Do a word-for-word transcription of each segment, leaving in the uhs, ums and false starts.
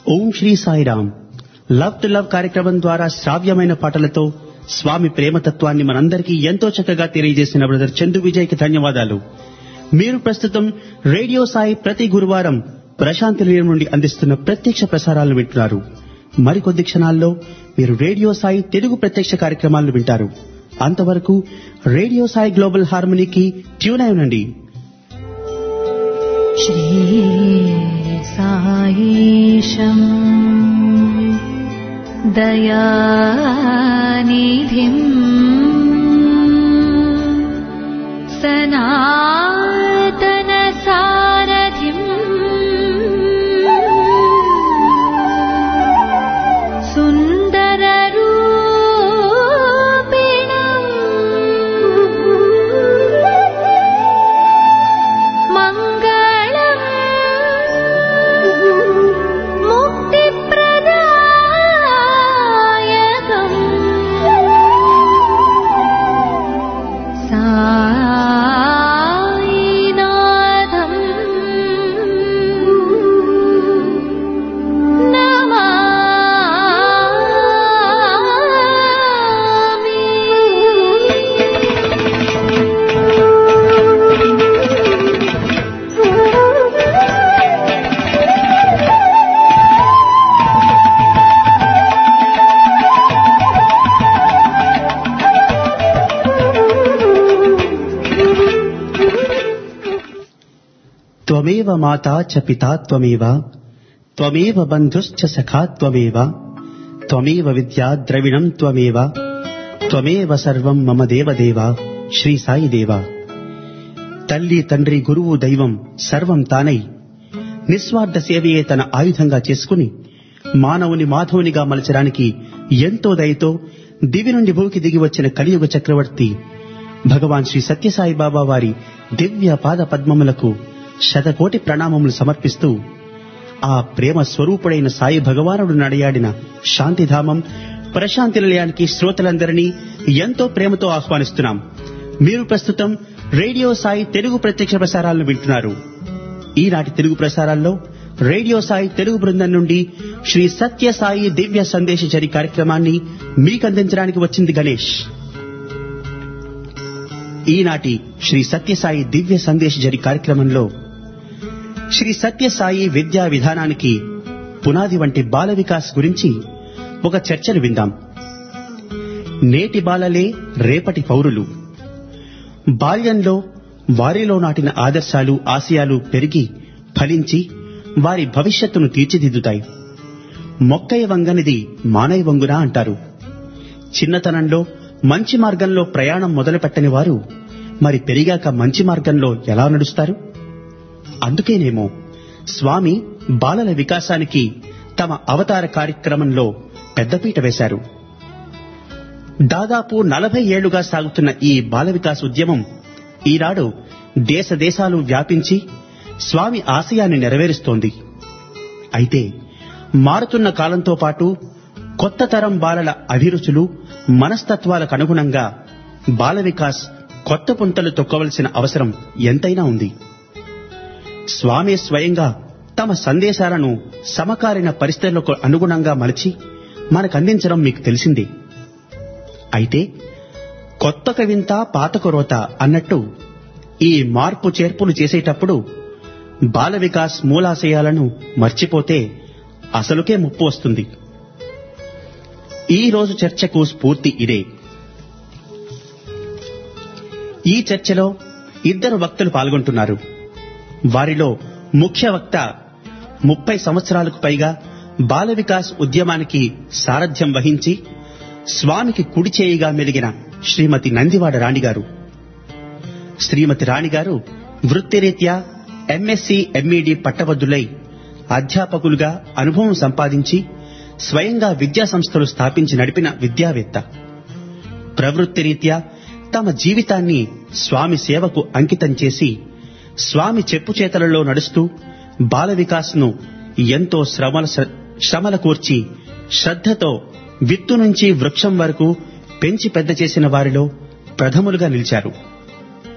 Om Shri Sairam. Love to love కార్యక్రమం ద్వారా శ్రావ్యమైన పాటలతో స్వామి ప్రేమతత్వాన్ని మనందరికీ ఎంతో చక్కగా తెలియజేసిన బ్రదర్ చందు విజయ్కి ధన్యవాదాలు. మీరు ప్రస్తుతం రేడియో సాయి ప్రతి గురువారం ప్రశాంతి నిలయం నుండి అందిస్తున్న ప్రత్యక్ష ప్రసారాలను వింటున్నారు. మరికొద్ది క్షణాల్లో మీరు రేడియో సాయి తెలుగు ప్రత్యక్ష కార్యక్రమాలను వింటారు. అంతవరకు రేడియో సాయి గ్లోబల్ హార్మనీకి ట్యూన్ అయి ఉండండి. శ్రీ సాయిశం దయానిధిం సనాతన సారథిం సుందర రూపిణం మంగళం ముక్తిప్రదాయకం సాయినాథం త్వమేవ మాతా చ పితా త్వమేవ త్వమేవ బంధుశ్చ సఖా త్వమేవ త్వమేవ విద్యా ద్రవిణం త్వమేవ త్వమేవ సర్వం మమ దేవదేవ. శ్రీ సాయి దేవ. తల్లి తండ్రి గురువు దైవం సర్వం తానై నిస్వార్థ సేవయే తన ఆయుధంగా చేసుకుని మానవుని మాధవునిగా మలచడానికి ఎంతో దయతో దివి నుండి భూకి దిగి వచ్చిన కలియుగ చక్రవర్తి భగవాన్ శ్రీ సత్యసాయి బాబా వారి దివ్య పాద పద్మములకు శతకోటి ప్రణామములు సమర్పిస్తూ ఆ ప్రేమ స్వరూపుడైన సాయి భగవానుడు నడయాడిన శాంతిధామం ప్రశాంతి నిలయానికి శ్రోతలందరినీ ఎంతో ప్రేమతో ఆహ్వానిస్తున్నాం. మీరు ప్రస్తుతం రేడియో సాయి తెలుగు ప్రత్యక్ష ప్రసారాలను వింటున్నారు. ఈనాటి తెలుగు ప్రసారాల్లో రేడియో సాయి తెలుగు బృందం నుండి శ్రీ సత్య సాయి దివ్య సందేశచరి కార్యక్రమాన్ని మీకందించడానికి వచ్చింది గణేష్. ఈనాటి శ్రీ సత్యసాయి దివ్య సందేశచరి కార్యక్రమంలో శ్రీ సత్యసాయి విద్యా విధానానికి పునాది వంటి బాల వికాస్ గురించి ఒక చర్చను విందాం. నేటి బాలలే రేపటి పౌరులు. బాల్యంలో వారిలో నాటిన ఆదర్శాలు ఆశయాలు పెరిగి ఫలించి వారి భవిష్యత్తును తీర్చిదిద్దుతాయి. మొక్కయ వంగనిది మానయ వంగునా అంటారు. చిన్నతనంలో మంచి మార్గంలో ప్రయాణం మొదలుపెట్టని వారు మరి పెరిగాక మంచి మార్గంలో ఎలా నడుస్తారు? అందుకేనేమో స్వామి బాలల వికాసానికి తమ అవతార కార్యక్రమంలో పెద్దపీట వేశారు. దాదాపు నలభై ఏళ్లుగా సాగుతున్న ఈ బాల వికాస్ ఉద్యమం ఈనాడు దేశ దేశాలు వ్యాపించి స్వామి ఆశయాన్ని నెరవేరుస్తోంది. అయితే మారుతున్న కాలంతో పాటు కొత్త తరం బాలల అభిరుచులు మనస్తత్వాలకు అనుగుణంగా బాల వికాస్ కొత్త పుంతలు తొక్కవలసిన అవసరం ఎంతైనా ఉంది. స్వామి స్వయంగా తమ సందేశాలను సమకాలీన పరిస్థితులకు అనుగుణంగా మలచి మనకందించడం మీకు తెలిసిందే. అయితే కొత్త కవింత పాతకు రోత అన్నట్టు ఈ మార్పు చేర్పులు చేసేటప్పుడు బాల వికాస్ మూలాశయాలను మర్చిపోతే అసలుకే ముప్పు వస్తుంది. ఈ రోజు చర్చకు స్ఫూర్తి ఇదే. ఈ చర్చలో ఇద్దరు వక్తలు పాల్గొంటున్నారు. వారిలో ముఖ్య వక్త ముప్పై సంవత్సరాలకు పైగా బాల వికాస్ ఉద్యమానికి సారథ్యం వహించి స్వామికి కుడి చేయిగా మెలిగిన శ్రీమతి నందివాడ రాణిగారు. శ్రీమతి రాణిగారు వృత్తిరీత్యా ఎంఎస్సి ఎంఈడి పట్టభద్రులై అధ్యాపకులుగా అనుభవం సంపాదించి స్వయంగా విద్యా సంస్థలు స్థాపించి నడిపిన విద్యావేత్త. ప్రవృత్తిరీత్యా తమ జీవితాన్ని స్వామి సేవకు అంకితం చేసి స్వామి చెప్పుచేతలలో నడుస్తూ బాల వికాస్ ను ఎంతో శ్రమల శ్రమల కూర్చి శ్రద్ధతో విత్తు నుంచి వృక్షం వరకు పెంచి పెద్ద చేసిన వారిలో ప్రథములుగా నిలిచారు.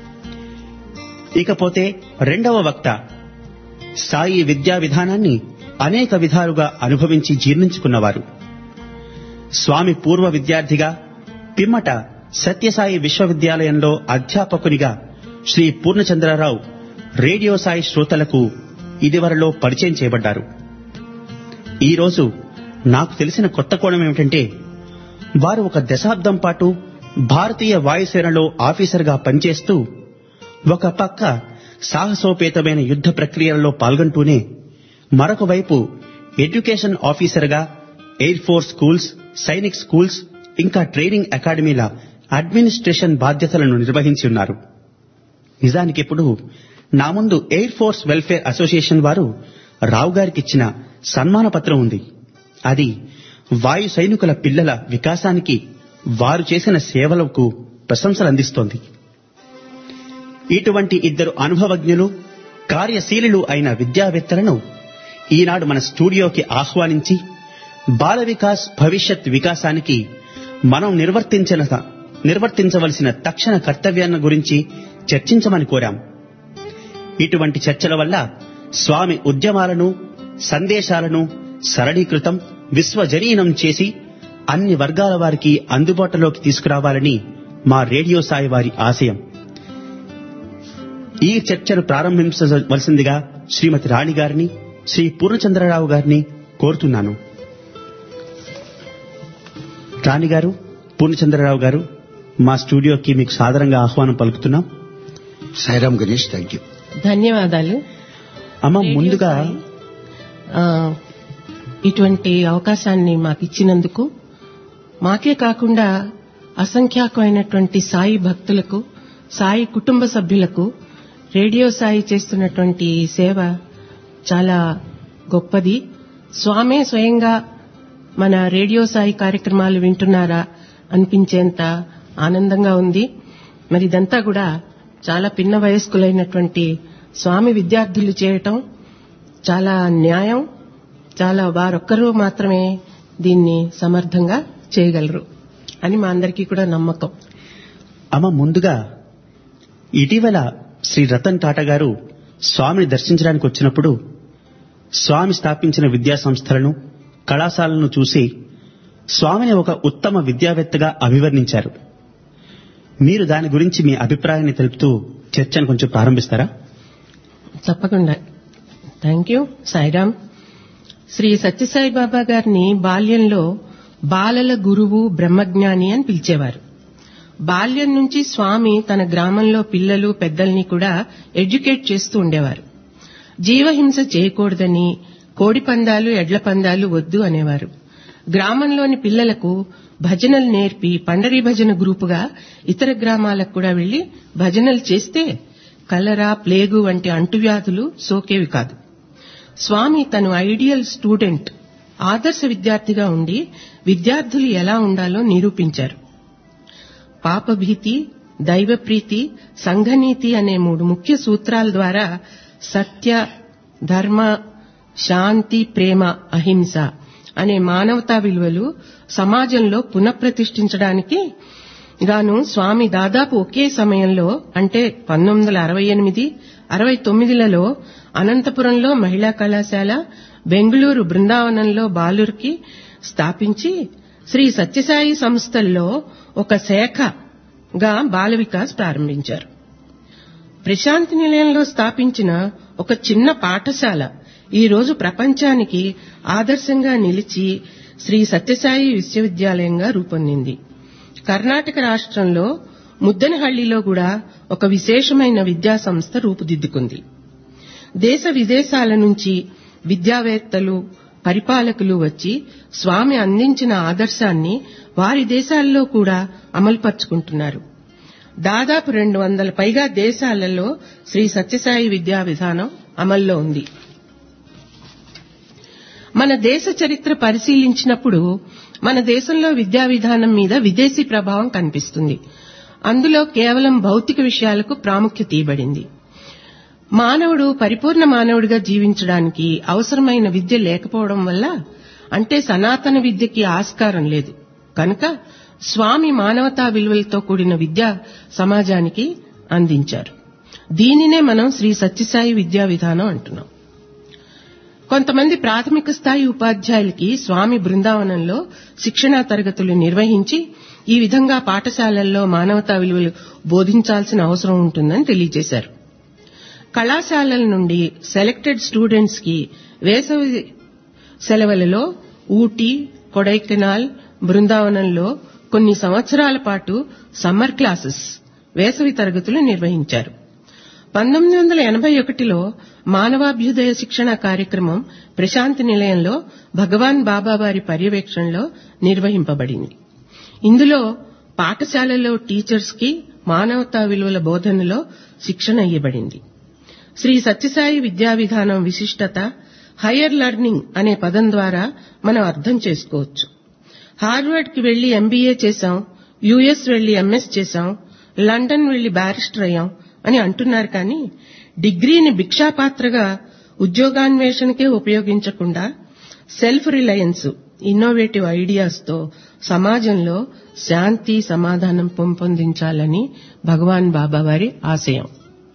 ఇకపోతే రెండవ వక్త సాయి విద్యా విధానాన్ని అనేక విధాలుగా అనుభవించి జీర్ణించుకున్నవారు. స్వామి పూర్వ విద్యార్థిగా, పిమ్మట సత్యసాయి విశ్వవిద్యాలయంలో అధ్యాపకునిగా శ్రీ పూర్ణచంద్రరావు రేడియో సాయి శ్రోతలకు ఇదివరలో పరిచయం చేయబడ్డారు. ఈరోజు నాకు తెలిసిన కొత్త కోణం ఏమిటంటే, వారు ఒక దశాబ్దం పాటు భారతీయ వాయుసేనలో ఆఫీసర్గా పనిచేస్తూ ఒక పక్క సాహసోపేతమైన యుద్ధ ప్రక్రియలలో పాల్గొంటూనే మరొక వైపు ఎడ్యుకేషన్ ఆఫీసర్గా air force schools, Sainik schools, ఇంకా ట్రైనింగ్ అకాడమీల అడ్మినిస్ట్రేషన్ బాధ్యతలను నిర్వహించి ఉన్నారు. నిజానికిప్పుడు నా ముందు ఎయిర్ ఫోర్స్ వెల్ఫేర్ అసోసియేషన్ వారు రావు గారికిచ్చిన సన్మాన పత్రం ఉంది. అది వాయు సైనికుల పిల్లల వికాసానికి వారు చేసిన సేవలకు ప్రశంసలు అందిస్తోంది. ఇటువంటి ఇద్దరు అనుభవజ్ఞులు, కార్యశీలులు అయిన విద్యావేత్తలను ఈనాడు మన స్టూడియోకి ఆహ్వానించి బాల వికాస్ భవిష్యత్ వికాసానికి మనం నిర్వర్తించిన నిర్వర్తించవలసిన తక్షణ కర్తవ్యాన్ని గురించి చర్చించమని కోరాం. ఇటువంటి చర్చల వల్ల స్వామి ఉద్యమాలను, సందేశాలను సరళీకృతం, విశ్వజనీనం చేసి అన్ని వర్గాల వారికి అందుబాటులోకి తీసుకురావాలని మా రేడియో సాయి వారి ఆశయం. ఈ చర్చను ప్రారంభించవలసిందిగా శ్రీమతి రాణి గారిని, శ్రీ పూర్ణచంద్రరావు గారిని కోరుతున్నాను. రాణి గారు, పూర్ణచంద్రరావు గారు, మా స్టూడియోకి మీకు సాదరంగా ఆహ్వానం పలుకుతున్నాం. Sairam Ganesh, thank you. ధన్యవాదాలు. అమ్మ, ముందుగా ఆ, ఇటువంటి అవకాశాన్ని మాకు ఇచ్చినందుకు, మాకే కాకుండా అసంఖ్యాకమైనటువంటి సాయి భక్తులకు, సాయి కుటుంబ సభ్యులకు రేడియో సాయి చేస్తున్నటువంటి సేవ చాలా గొప్పది. స్వామే స్వయంగా మన రేడియో సాయి కార్యక్రమాలు వింటున్నారా అనిపించేంత ఆనందంగా ఉంది. మరి ఇదంతా కూడా చాలా పిన్న వయస్కులైనటువంటి స్వామి విద్యార్థులు చేయటం చాలా న్యాయం. చాలా వారొక్కరూ మాత్రమే దీన్ని సమర్థంగా చేయగలరు అని మా అందరికీ కూడా నమ్మకం. అమ్మ, ముందుగా ఇటీవల శ్రీ రతన్ టాటా గారు స్వామిని దర్శించడానికి వచ్చినప్పుడు స్వామి స్థాపించిన విద్యా సంస్థలను, కళాశాలను చూసి స్వామిని ఒక ఉత్తమ విద్యావేత్తగా అభివర్ణించారు. మీరు దాని గురించి మీ అభిప్రాయాన్ని తెలుపుతూ చర్చను కొంచెం ప్రారంభిస్తారా? తప్పకుండా. Thank you. సాయిరామ్. శ్రీ సత్యసాయి బాబా గారిని బాల్యంలో బాలల గురువు, బ్రహ్మజ్ఞాని అని పిలిచేవారు. బాల్యం నుంచి స్వామి తన గ్రామంలో పిల్లలు, పెద్దల్ని కూడా ఎడ్యుకేట్ చేస్తూ ఉండేవారు. జీవహింస చేయకూడదని, కోడి పందాలు, ఎడ్ల పందాలు వద్దు అనేవారు. గ్రామంలోని పిల్లలకు భజనలు నేర్పి పండరీ భజన గ్రూపుగా ఇతర గ్రామాలకు కూడా వెళ్లి భజనలు చేస్తే కలరా, ప్లేగు వంటి అంటువ్యాధులు సోకేవి కాదు. స్వామి తను ఐడియల్ స్టూడెంట్, ఆదర్శ విద్యార్థిగా ఉండి విద్యార్థులు ఎలా ఉండాలో నిరూపించారు. పాపభీతి, దైవప్రీతి, సంఘనీతి అనే మూడు ముఖ్య సూత్రాల ద్వారా సత్య, ధర్మ, శాంతి, ప్రేమ, అహింస అనే మానవతా విలువలు సమాజంలో పునఃప్రతిష్ఠించడానికి గాను స్వామి దాదాపు ఒకే సమయంలో, అంటే పంతొమ్మిది వందల అరవై ఎనిమిది అరవై తొమ్మిదిలలో అనంతపురంలో మహిళా కళాశాల, బెంగళూరు బృందావనంలో బాలురికి స్థాపించి శ్రీ సత్యసాయి సంస్థల్లో ఒక శాఖగా బాల వికాస్ ప్రారంభించారు. ప్రశాంతి నిలయంలో స్థాపించిన ఒక చిన్న పాఠశాల ఈ రోజు ప్రపంచానికి ఆదర్శంగా నిలిచి శ్రీ సత్యసాయి విశ్వవిద్యాలయంగా రూపొందింది. కర్ణాటక రాష్ట్రంలో ముద్దనహళ్లిలో కూడా ఒక విశేషమైన విద్యా సంస్థ రూపుదిద్దుకుంది. దేశ విదేశాల నుంచి విద్యావేత్తలు, పరిపాలకులు వచ్చి స్వామి అందించిన ఆదర్శాన్ని వారి దేశాల్లో కూడా అమలుపరుచుకుంటున్నారు. దాదాపు రెండు వందల పైగా దేశాలలో శ్రీ సత్యసాయి విద్యా విధానం అమల్లో ఉంది. మన దేశ చరిత్ర పరిశీలించినప్పుడు మన దేశంలో విద్యా విధానం మీద విదేశీ ప్రభావం కనిపిస్తుంది. అందులో కేవలం భౌతిక విషయాలకు ప్రాముఖ్యత ఇవ్వబడింది. మానవుడు పరిపూర్ణ మానవుడిగా జీవించడానికి అవసరమైన విద్య లేకపోవడం వల్ల, అంటే సనాతన విద్యకి ఆస్కారం లేదు కనుక స్వామి మానవతా విలువలతో కూడిన విద్య సమాజానికి అందించారు. దీనినే మనం శ్రీ సత్యసాయి విద్యా విధానం అంటున్నాం. కొంతమంది ప్రాథమిక స్థాయి ఉపాధ్యాయులకి స్వామి బృందావనంలో శిక్షణా తరగతులు నిర్వహించి ఈ విధంగా పాఠశాలల్లో మానవతా విలువలు బోధించాల్సిన అవసరం ఉంటుందని తెలియజేశారు. కళాశాలల నుండి సెలెక్టెడ్ స్టూడెంట్స్ కి వేసవి సెలవులలో ఊటీ, కొడైకెనాల్, బృందావనంలో కొన్ని సంవత్సరాల పాటు సమ్మర్ క్లాసెస్ వేసవి తరగతులు నిర్వహించారు. పంతొమ్మిది వందల ఎనభై ఒకటిలో మానవాభ్యుదయ శిక్షణ కార్యక్రమం ప్రశాంతి నిలయంలో భగవాన్ బాబా వారి పర్యవేక్షణలో నిర్వహింపబడింది. ఇందులో పాఠశాలలో టీచర్స్ కి మానవతా విలువల బోధనలో శిక్షణ ఇవ్వబడింది. శ్రీ సత్యసాయి విద్యా విధానం విశిష్టత హయ్యర్ లెర్నింగ్ అనే పదం ద్వారా మనం అర్థం చేసుకోవచ్చు. హార్వర్డ్ కి వెళ్లి ఎంబీఏ చేశాం, యుఎస్ వెళ్లి ఎంఎస్ చేశాం, లండన్ వెళ్లి బ్యారిస్టర్ అయ్యాం అని అంటున్నారు కానీ డిగ్రీని భిక్షాపాత్రగా ఉద్యోగాన్వేషణకే ఉపయోగించకుండా సెల్ఫ్ రిలయన్స్, ఇన్నోవేటివ్ ఐడియాస్ తో సమాజంలో శాంతి సమాధానం పెంపొందించాలని భగవాన్ బాబా వారి ఆశయం.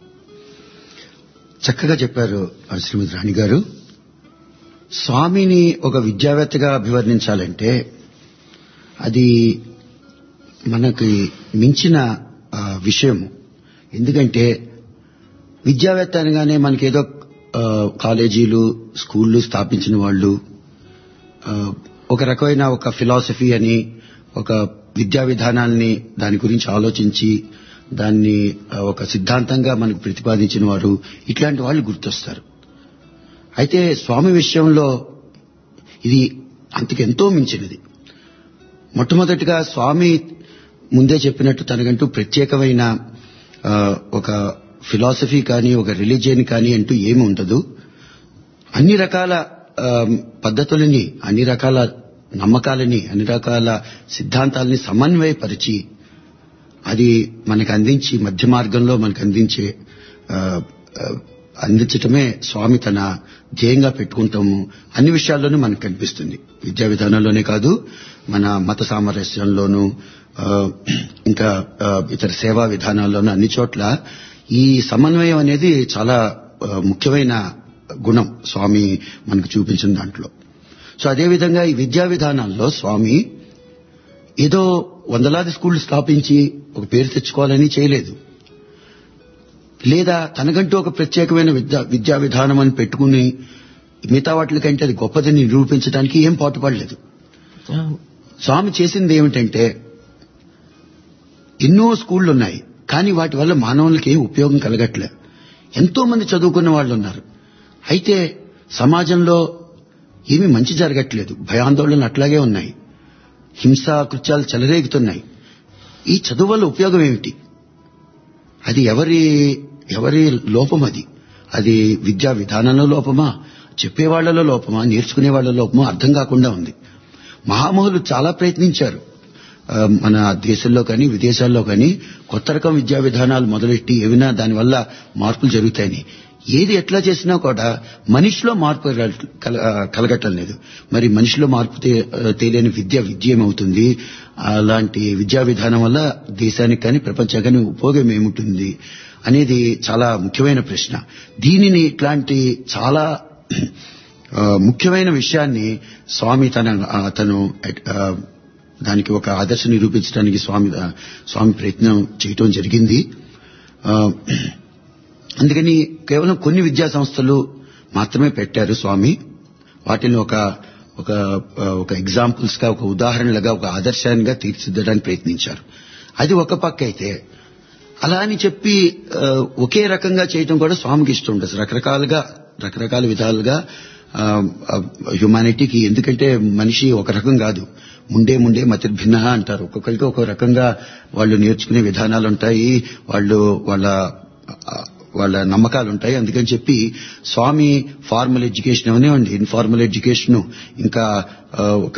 చక్కగా చెప్పారు శ్రీమతి రాణి గారు. స్వామిని ఒక విద్యావేత్తగా అభివర్ణించాలంటే అది మనకి మించిన విషయము. ఎందుకంటే విద్యావేత్త అనగానే మనకేదో కాలేజీలు, స్కూళ్లు స్థాపించిన వాళ్ళు, ఒక రకమైన ఒక ఫిలాసఫీ అని, ఒక విద్యా విధానాల్ని దాని గురించి ఆలోచించి దాన్ని ఒక సిద్ధాంతంగా మనకు ప్రతిపాదించిన వారు, ఇట్లాంటి వాళ్ళు గుర్తొస్తారు. అయితే స్వామి విషయంలో ఇది అంతకెంతో మించినది. మొట్టమొదటిగా స్వామి ముందే చెప్పినట్టు తనకంటూ ప్రత్యేకమైన ఒక ఫిలాసఫీ కానీ ఒక రిలీజియన్ కానీ అంటూ ఏమి ఉండదు. అన్ని రకాల పద్ధతులని, అన్ని రకాల నమ్మకాలని, అన్ని రకాల సిద్ధాంతాలని సమన్వయపరిచి అది మనకు అందించి మధ్య మార్గంలో మనకు అందించే అందించటమే స్వామి తన ధ్యేయంగా పెట్టుకుంటాము. అన్ని విషయాల్లోనూ మనకు కనిపిస్తుంది. విద్యా విధానంలోనే కాదు, మన మత సామరస్యంలోనూ, ఇంకా ఇతర సేవా విధానాల్లోనూ, అన్ని చోట్ల ఈ సమన్వయం అనేది చాలా ముఖ్యమైన గుణం స్వామి మనకు చూపించిన దాంట్లో. సో అదేవిధంగా ఈ విద్యా విధానాల్లో స్వామి ఏదో వందలాది స్కూళ్లు స్థాపించి ఒక పేరు తెచ్చుకోవాలని చేయలేదు. లేదా తనకంటూ ఒక ప్రత్యేకమైన విద్యా విద్యా విధానం అని పెట్టుకుని మిగతా వాటి కంటే అది గొప్పదని నిరూపించడానికి ఏం పాటుపడలేదు. స్వామి చేసింది ఏమిటంటే ఎన్నో స్కూళ్లు ఉన్నాయి, కానీ వాటి వల్ల మానవులకి ఏం ఉపయోగం కలగట్లే. ఎంతో మంది చదువుకున్న వాళ్ళు ఉన్నారు, అయితే సమాజంలో ఏమీ మంచి జరగట్లేదు. భయాందోళనలు అట్లాగే ఉన్నాయి, హింసా కృత్యాలు చెలరేగుతున్నాయి. ఈ చదువు వల్ల ఉపయోగం ఏమిటి? అది ఎవరి ఎవరి లోపం? అది అది విద్యా విధానంలో లోపమా, చెప్పేవాళ్లలో లోపమా, నేర్చుకునే వాళ్ల లోపమా అర్థం కాకుండా ఉంది. మహామహులు చాలా ప్రయత్నించారు. మన దేశంలో కానీ విదేశాల్లో కానీ కొత్త రకం విద్యా విధానాలు మొదలెట్టి ఏమైనా దానివల్ల మార్పులు జరుగుతాయని. ఏది ఎట్లా చేసినా కూడా మనిషిలో మార్పు కలగటం లేదు. మరి మనిషిలో మార్పు తేలేని విద్య విద్య ఏమవుతుంది? అలాంటి విద్యా విధానం వల్ల దేశానికి కానీ ప్రపంచానికి కానీ ఉపయోగం ఏముంటుంది అనేది చాలా ముఖ్యమైన ప్రశ్న. దీనిని ఇట్లాంటి చాలా ముఖ్యమైన విషయాన్ని స్వామి తన తను దానికి ఒక ఆదర్శం నిరూపించడానికి స్వామి స్వామి ప్రయత్నం చేయటం జరిగింది. అందుకని కేవలం కొన్ని విద్యా సంస్థలు మాత్రమే పెట్టారు స్వామి. వాటిని ఒక ఒక ఒక ఎగ్జాంపుల్స్ గా, ఒక ఉదాహరణలుగా, ఒక ఆదర్శాన్నిగా తీర్చిదిద్దడానికి ప్రయత్నించారు. అది ఒక పక్క అయితే, అలా అని చెప్పి ఒకే రకంగా చేయటం కూడా స్వామికి ఇష్టం ఉండదు. రకరకాలుగా రకరకాల విధాలుగా హ్యుమానిటీకి, ఎందుకంటే మనిషి ఒక రకం కాదు, ముండే ముండే మతిర్భిన్న అంటారు. ఒక్కొక్కరికి ఒక రకంగా వాళ్ళు నేర్చుకునే విధానాలు ఉంటాయి, వాళ్ళు వాళ్ళ వాళ్ళ నమ్మకాలు ఉంటాయి. అందుకని చెప్పి స్వామి ఫార్మల్ ఎడ్యుకేషన్ అవనివ్వండి, ఇన్ఫార్మల్ ఎడ్యుకేషన్, ఇంకా ఒక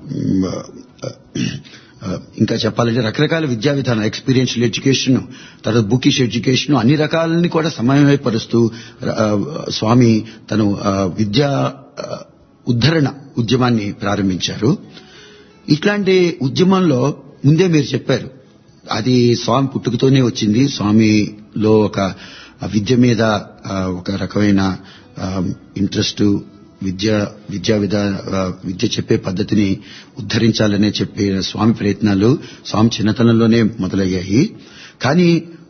ఇంకా చెప్పాలంటే రకరకాల విద్యా విధానం, ఎక్స్పీరియన్షియల్ ఎడ్యుకేషన్, తర్వాత బుకిష్ ఎడ్యుకేషన్, అన్ని రకాలని కూడా సమన్వయపరుస్తూ స్వామి తను విద్యా ఉద్ధరణ ఉద్యమాన్ని ప్రారంభించారు. ఇట్లాంటి ఉద్యమంలో ముందే మీరు చెప్పారు, అది స్వామి పుట్టుకతోనే వచ్చింది. స్వామిలో ఒక విద్య మీద ఒక రకమైన ఇంట్రెస్ట్, విద్య విద్యా విధా విద్య చెప్పే పద్ధతిని ఉద్ధరించాలనే చెప్పే స్వామి ప్రయత్నాలు స్వామి చిన్నతనంలోనే మొదలయ్యాయి. కానీ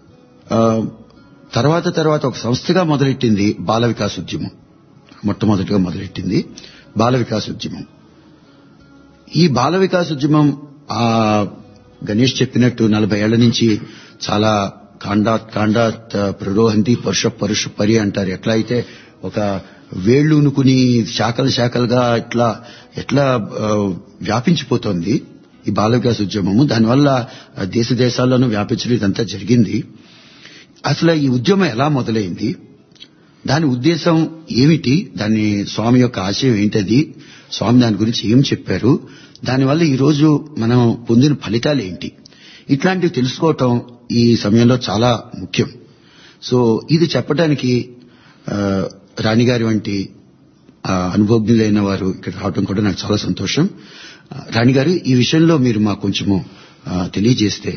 తర్వాత తర్వాత ఒక సంస్థగా మొదలెట్టింది బాల వికాస ఉద్యమం. మొట్టమొదటిగా మొదలెట్టింది బాల వికాస ఉద్యమం. ఈ బాల వికాస ఉద్యమం ఆ గణేష్ చెప్పినట్టు నలభై ఏళ్ల నుంచి చాలా కాండాత్ కాండాత్ ప్రరోహంతి పరుష పరుష పరి అంటారు. ఎట్లా అయితే ఒక వేళ్లునుకుని శాఖలు శాఖలుగా ఇట్లా ఎట్లా వ్యాపించిపోతోంది ఈ బాల వికాస ఉద్యమము. దానివల్ల దేశ దేశాల్లోనూ వ్యాపించడం ఇదంతా జరిగింది. అసలు ఈ ఉద్యమం ఎలా మొదలైంది, దాని ఉద్దేశం ఏమిటి, దాని స్వామి యొక్క ఆశయం ఏంటది, స్వామి దాని గురించి ఏం చెప్పారు, దానివల్ల ఈ రోజు మనం పొందిన ఫలితాలు ఏంటి, ఇట్లాంటివి తెలుసుకోవటం ఈ సమయంలో చాలా ముఖ్యం. సో ఇది చెప్పడానికి రాణిగారి వంటి అనుభవజ్ఞులైన వారు ఇక్కడ రావడం కూడా నాకు చాలా సంతోషం. రాణిగారు, ఈ విషయంలో మీరు మాకు కొంచెము తెలియజేస్తే.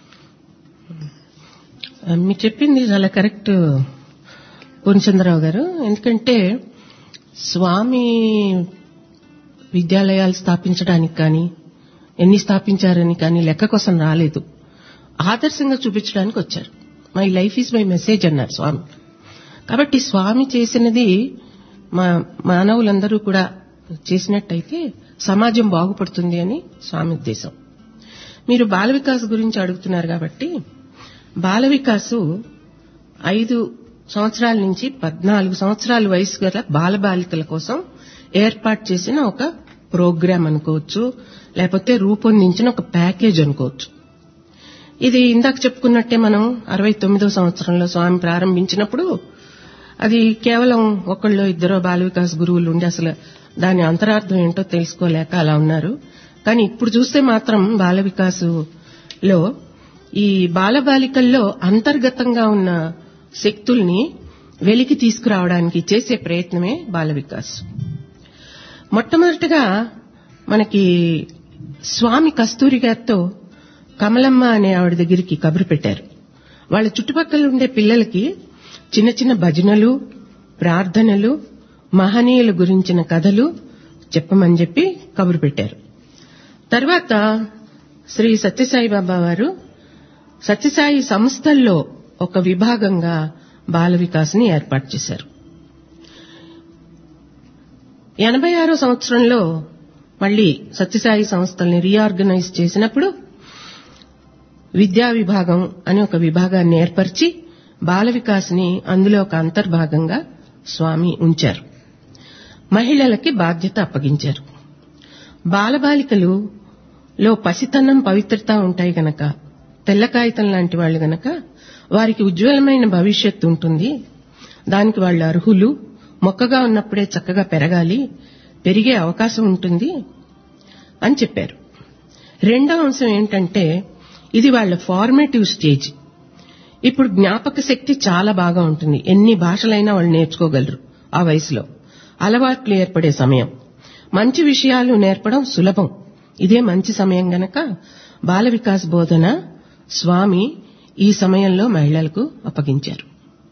మీరు చెప్పింది చాలా కరెక్ట్ పూర్ణచంద్రరావు గారు. ఎందుకంటే స్వామి విద్యాలయాలు స్థాపించడానికి కానీ ఎన్ని స్థాపించారని కానీ లెక్క కోసం రాలేదు, ఆదర్శంగా చూపించడానికి వచ్చారు. My life is my message అన్నారు స్వామి. కాబట్టి స్వామి చేసినది మా మానవులందరూ కూడా చేసినట్టయితే సమాజం బాగుపడుతుంది అని స్వామి ఉద్దేశం. మీరు బాల వికాస్ గురించి అడుగుతున్నారు కాబట్టి బాల వికాసు ఐదు సంవత్సరాల నుంచి పద్నాలుగు సంవత్సరాల వయసు గల బాలబాలికల కోసం ఏర్పాటు చేసిన ఒక ప్రోగ్రాం అనుకోవచ్చు, లేకపోతే రూపొందించిన ఒక ప్యాకేజ్ అనుకోవచ్చు. ఇది ఇందాక చెప్పుకున్నట్టే మనం అరవై తొమ్మిదో సంవత్సరంలో స్వామి ప్రారంభించినప్పుడు అది కేవలం ఒకళ్ళు ఇద్దరో బాల వికాస్ గురువులు ఉండి అసలు దాని అంతరార్థం ఏంటో తెలుసుకోలేక అలా ఉన్నారు. కానీ ఇప్పుడు చూస్తే మాత్రం బాల వికాసులో ఈ బాలబాలికల్లో అంతర్గతంగా ఉన్న శక్తుల్ని వెలికి తీసుకురావడానికి చేసే ప్రయత్నమే బాల వికాస్. మొట్టమొదటిగా మనకి స్వామి కస్తూరి గారితో కమలమ్మ అనే ఆవిడ దగ్గరికి కబురు పెట్టారు. వాళ్ళ చుట్టుపక్కల ఉండే పిల్లలకి చిన్న చిన్న భజనలు, ప్రార్థనలు, మహనీయుల గురించిన కథలు చెప్పమని చెప్పి కబురు పెట్టారు. తర్వాత శ్రీ సత్యసాయిబాబా వారు సత్యసాయి సంస్థల్లో ఒక విభాగంగా బాల వికాస్ని ఏర్పాటు చేశారు. ఎనభై ఆరో సంవత్సరంలో మళ్లీ సత్యసాయి సంస్థల్ని రీఆర్గనైజ్ చేసినప్పుడు విద్యా విభాగం అని ఒక విభాగాన్ని ఏర్పరిచి బాల వికాస్ని అందులో ఒక అంతర్భాగంగా స్వామి ఉంచారు. మహిళలకి బాధ్యత అప్పగించారు. బాలబాలికలు లో పసితనం పవిత్రత ఉంటాయి గనక, తెల్ల కాగితం లాంటి వాళ్ళు గనక వారికి ఉజ్వలమైన భవిష్యత్తు ఉంటుంది, దానికి వాళ్ళు అర్హులు, మొక్కగా ఉన్నప్పుడే చక్కగా పెరగాలి, పెరిగే అవకాశం ఉంటుంది అని చెప్పారు. రెండో అంశం ఏంటంటే ఇది వాళ్ళ ఫార్మేటివ్ స్టేజ్. ఇప్పుడు జ్ఞాపక శక్తి చాలా బాగా ఉంటుంది, ఎన్ని భాషలైనా వాళ్ళు నేర్చుకోగలరు ఆ వయసులో. అలవాట్లు ఏర్పడే సమయం, మంచి విషయాలు నేర్పడం సులభం, ఇదే మంచి సమయం గనక బాల వికాస్ బోధన స్వామి ఈ సమయంలో మహిళలకు అప్పగించారు.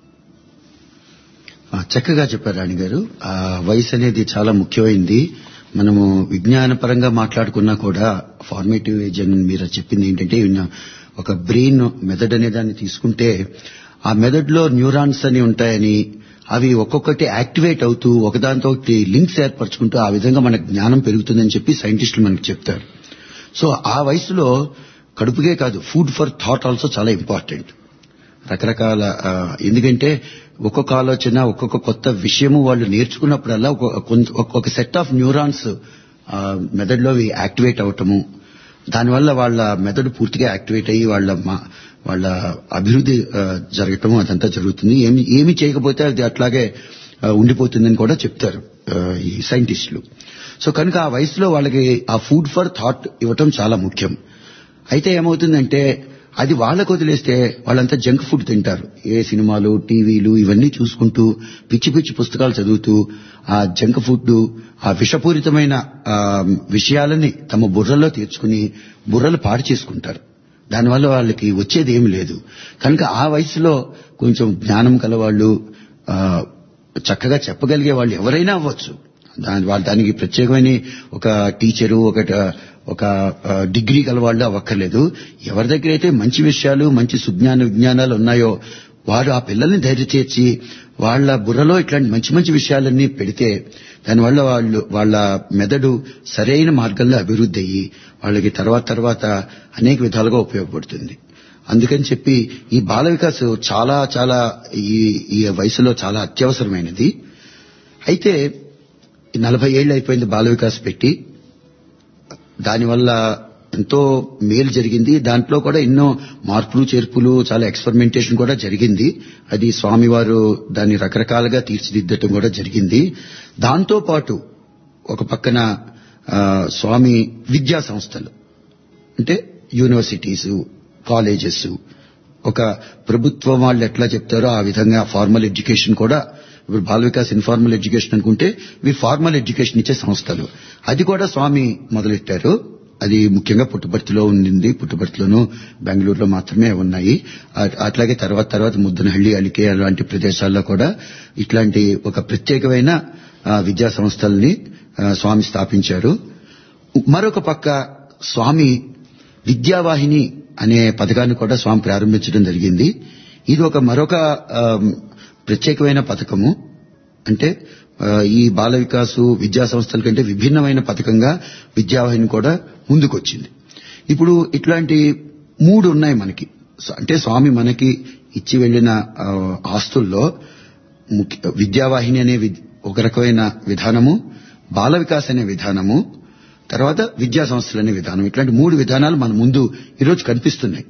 చక్కగా చెప్పారు రాణి గారు. ఆ వయసు అనేది చాలా ముఖ్యమైంది. మనము విజ్ఞానపరంగా మాట్లాడుకున్నా కూడా ఫార్మేటివ్ ఏజ్ అని మీరు చెప్పింది ఏంటంటే, ఒక బ్రెయిన్ మెదడు అనే దాన్ని తీసుకుంటే ఆ మెదడులో న్యూరాన్స్ అని ఉంటాయని, అవి ఒక్కొక్కటి యాక్టివేట్ అవుతూ ఒకదానితో లింక్స్ ఏర్పరచుకుంటూ ఆ విధంగా మనకు జ్ఞానం పెరుగుతుందని చెప్పి సైంటిస్టులు మనకు చెప్తారు. సో ఆ వయసులో కడుపుకే కాదు, ఫుడ్ ఫర్ థాట్ ఆల్సో చాలా ఇంపార్టెంట్. రకరకాల ఎందుకంటే ఒక్కొక్క ఆలోచన, ఒక్కొక్క కొత్త విషయము వాళ్ళు నేర్చుకున్నప్పుడల్లా ఒక్కొక్క సెట్ ఆఫ్ న్యూరాన్స్ మెదడులో యాక్టివేట్ అవటము, దానివల్ల వాళ్ళ మెదడు పూర్తిగా యాక్టివేట్ అయ్యి వాళ్ళ వాళ్ళ అభివృద్ధి జరగటము అదంతా జరుగుతుంది. ఏమి ఏమి చేయకపోతే అది అట్లాగే ఉండిపోతుందని కూడా చెప్తారు ఈ సైంటిస్టులు. సో కనుక ఆ వయసులో వాళ్ళకి ఆ ఫుడ్ ఫర్ థాట్ ఇవ్వటం చాలా ముఖ్యం. అయితే ఏమవుతుందంటే అది వాళ్ళకు వదిలేస్తే వాళ్ళంతా జంక్ ఫుడ్ తింటారు. ఏ సినిమాలు, టీవీలు ఇవన్నీ చూసుకుంటూ పిచ్చి పిచ్చి పుస్తకాలు చదువుతూ ఆ జంక్ ఫుడ్, ఆ విషపూరితమైన విషయాలని తమ బుర్రల్లో తీర్చుకుని బుర్రలు పాడు చేసుకుంటారు. దానివల్ల వాళ్ళకి వచ్చేది ఏమి లేదు. కనుక ఆ వయసులో కొంచెం జ్ఞానం కలవాళ్ళు, చక్కగా చెప్పగలిగే వాళ్ళు ఎవరైనా అవ్వచ్చు, దాని వాళ్ళ దానికి ప్రత్యేకమైన ఒక టీచరు ఒక ఒక డిగ్రీ గల వాళ్ళు అవ్వక్కర్లేదు. ఎవరి దగ్గర అయితే మంచి విషయాలు మంచి సుజ్ఞాన విజ్ఞానాలు ఉన్నాయో వారు ఆ పిల్లల్ని ధైర్య చేర్చి వాళ్ళ బుర్రలో ఇట్లాంటి మంచి మంచి విషయాలన్నీ పెడితే దానివల్ల వాళ్ళు వాళ్ళ మెదడు సరైన మార్గంలో అభివృద్ధి అయ్యి వాళ్ళకి తర్వాత తర్వాత అనేక విధాలుగా ఉపయోగపడుతుంది. అందుకని చెప్పి ఈ బాల వికాస్ చాలా చాలా ఈ ఈ వయసులో చాలా అత్యవసరమైనది. అయితే నలభై ఏళ్ళు అయిపోయింది బాల వికాస్ పెట్టి. దానివల్ల ఎంతో మేలు జరిగింది. దాంట్లో కూడా ఎన్నో మార్పులు చేర్పులు చాలా ఎక్స్పెరిమెంటేషన్ కూడా జరిగింది. అది స్వామివారు దాన్ని రకరకాలుగా తీర్చిదిద్దటం కూడా జరిగింది. దాంతో పాటు ఒక పక్కన స్వామి విద్యా సంస్థలు అంటే యూనివర్సిటీసు కాలేజెస్ ఒక ప్రభుత్వం వాళ్ళు ఎట్లా చెప్తారో ఆ విధంగా ఫార్మల్ ఎడ్యుకేషన్ కూడా ఇప్పుడు బాల వికాస్ ఇన్ఫార్మల్ ఎడ్యుకేషన్ అనుకుంటే ఇవి ఫార్మల్ ఎడ్యుకేషన్ ఇచ్చే సంస్థలు. అది కూడా స్వామి మొదలెట్టారు. అది ముఖ్యంగా పుట్టపర్తిలో ఉండింది. పుట్టపర్తిలోనూ బెంగళూరులో మాత్రమే ఉన్నాయి. అట్లాగే తర్వాత తర్వాత ముద్దనహళ్లి అలికే అలాంటి ప్రదేశాల్లో కూడా ఇట్లాంటి ఒక ప్రత్యేకమైన విద్యా సంస్థల్ని స్వామి స్థాపించారు. మరొక పక్క స్వామి విద్యావాహిని అనే పథకాన్ని కూడా స్వామి ప్రారంభించడం జరిగింది. ఇది ఒక మరొక ప్రత్యేకమైన పథకము. అంటే ఈ బాల వికాసు విద్యా సంస్థల కంటే విభిన్నమైన పథకంగా విద్యావాహిని కూడా ముందుకొచ్చింది. ఇప్పుడు ఇట్లాంటి మూడు ఉన్నాయి మనకి. అంటే స్వామి మనకి ఇచ్చి వెళ్లిన ఆస్తుల్లో విద్యావాహిని అనే ఒక రకమైన విధానము, బాల వికాస్ అనే విధానము, తర్వాత విద్యా సంస్థలు అనే విధానం. ఇట్లాంటి మూడు విధానాలు మన ముందు ఈరోజు కనిపిస్తున్నాయి.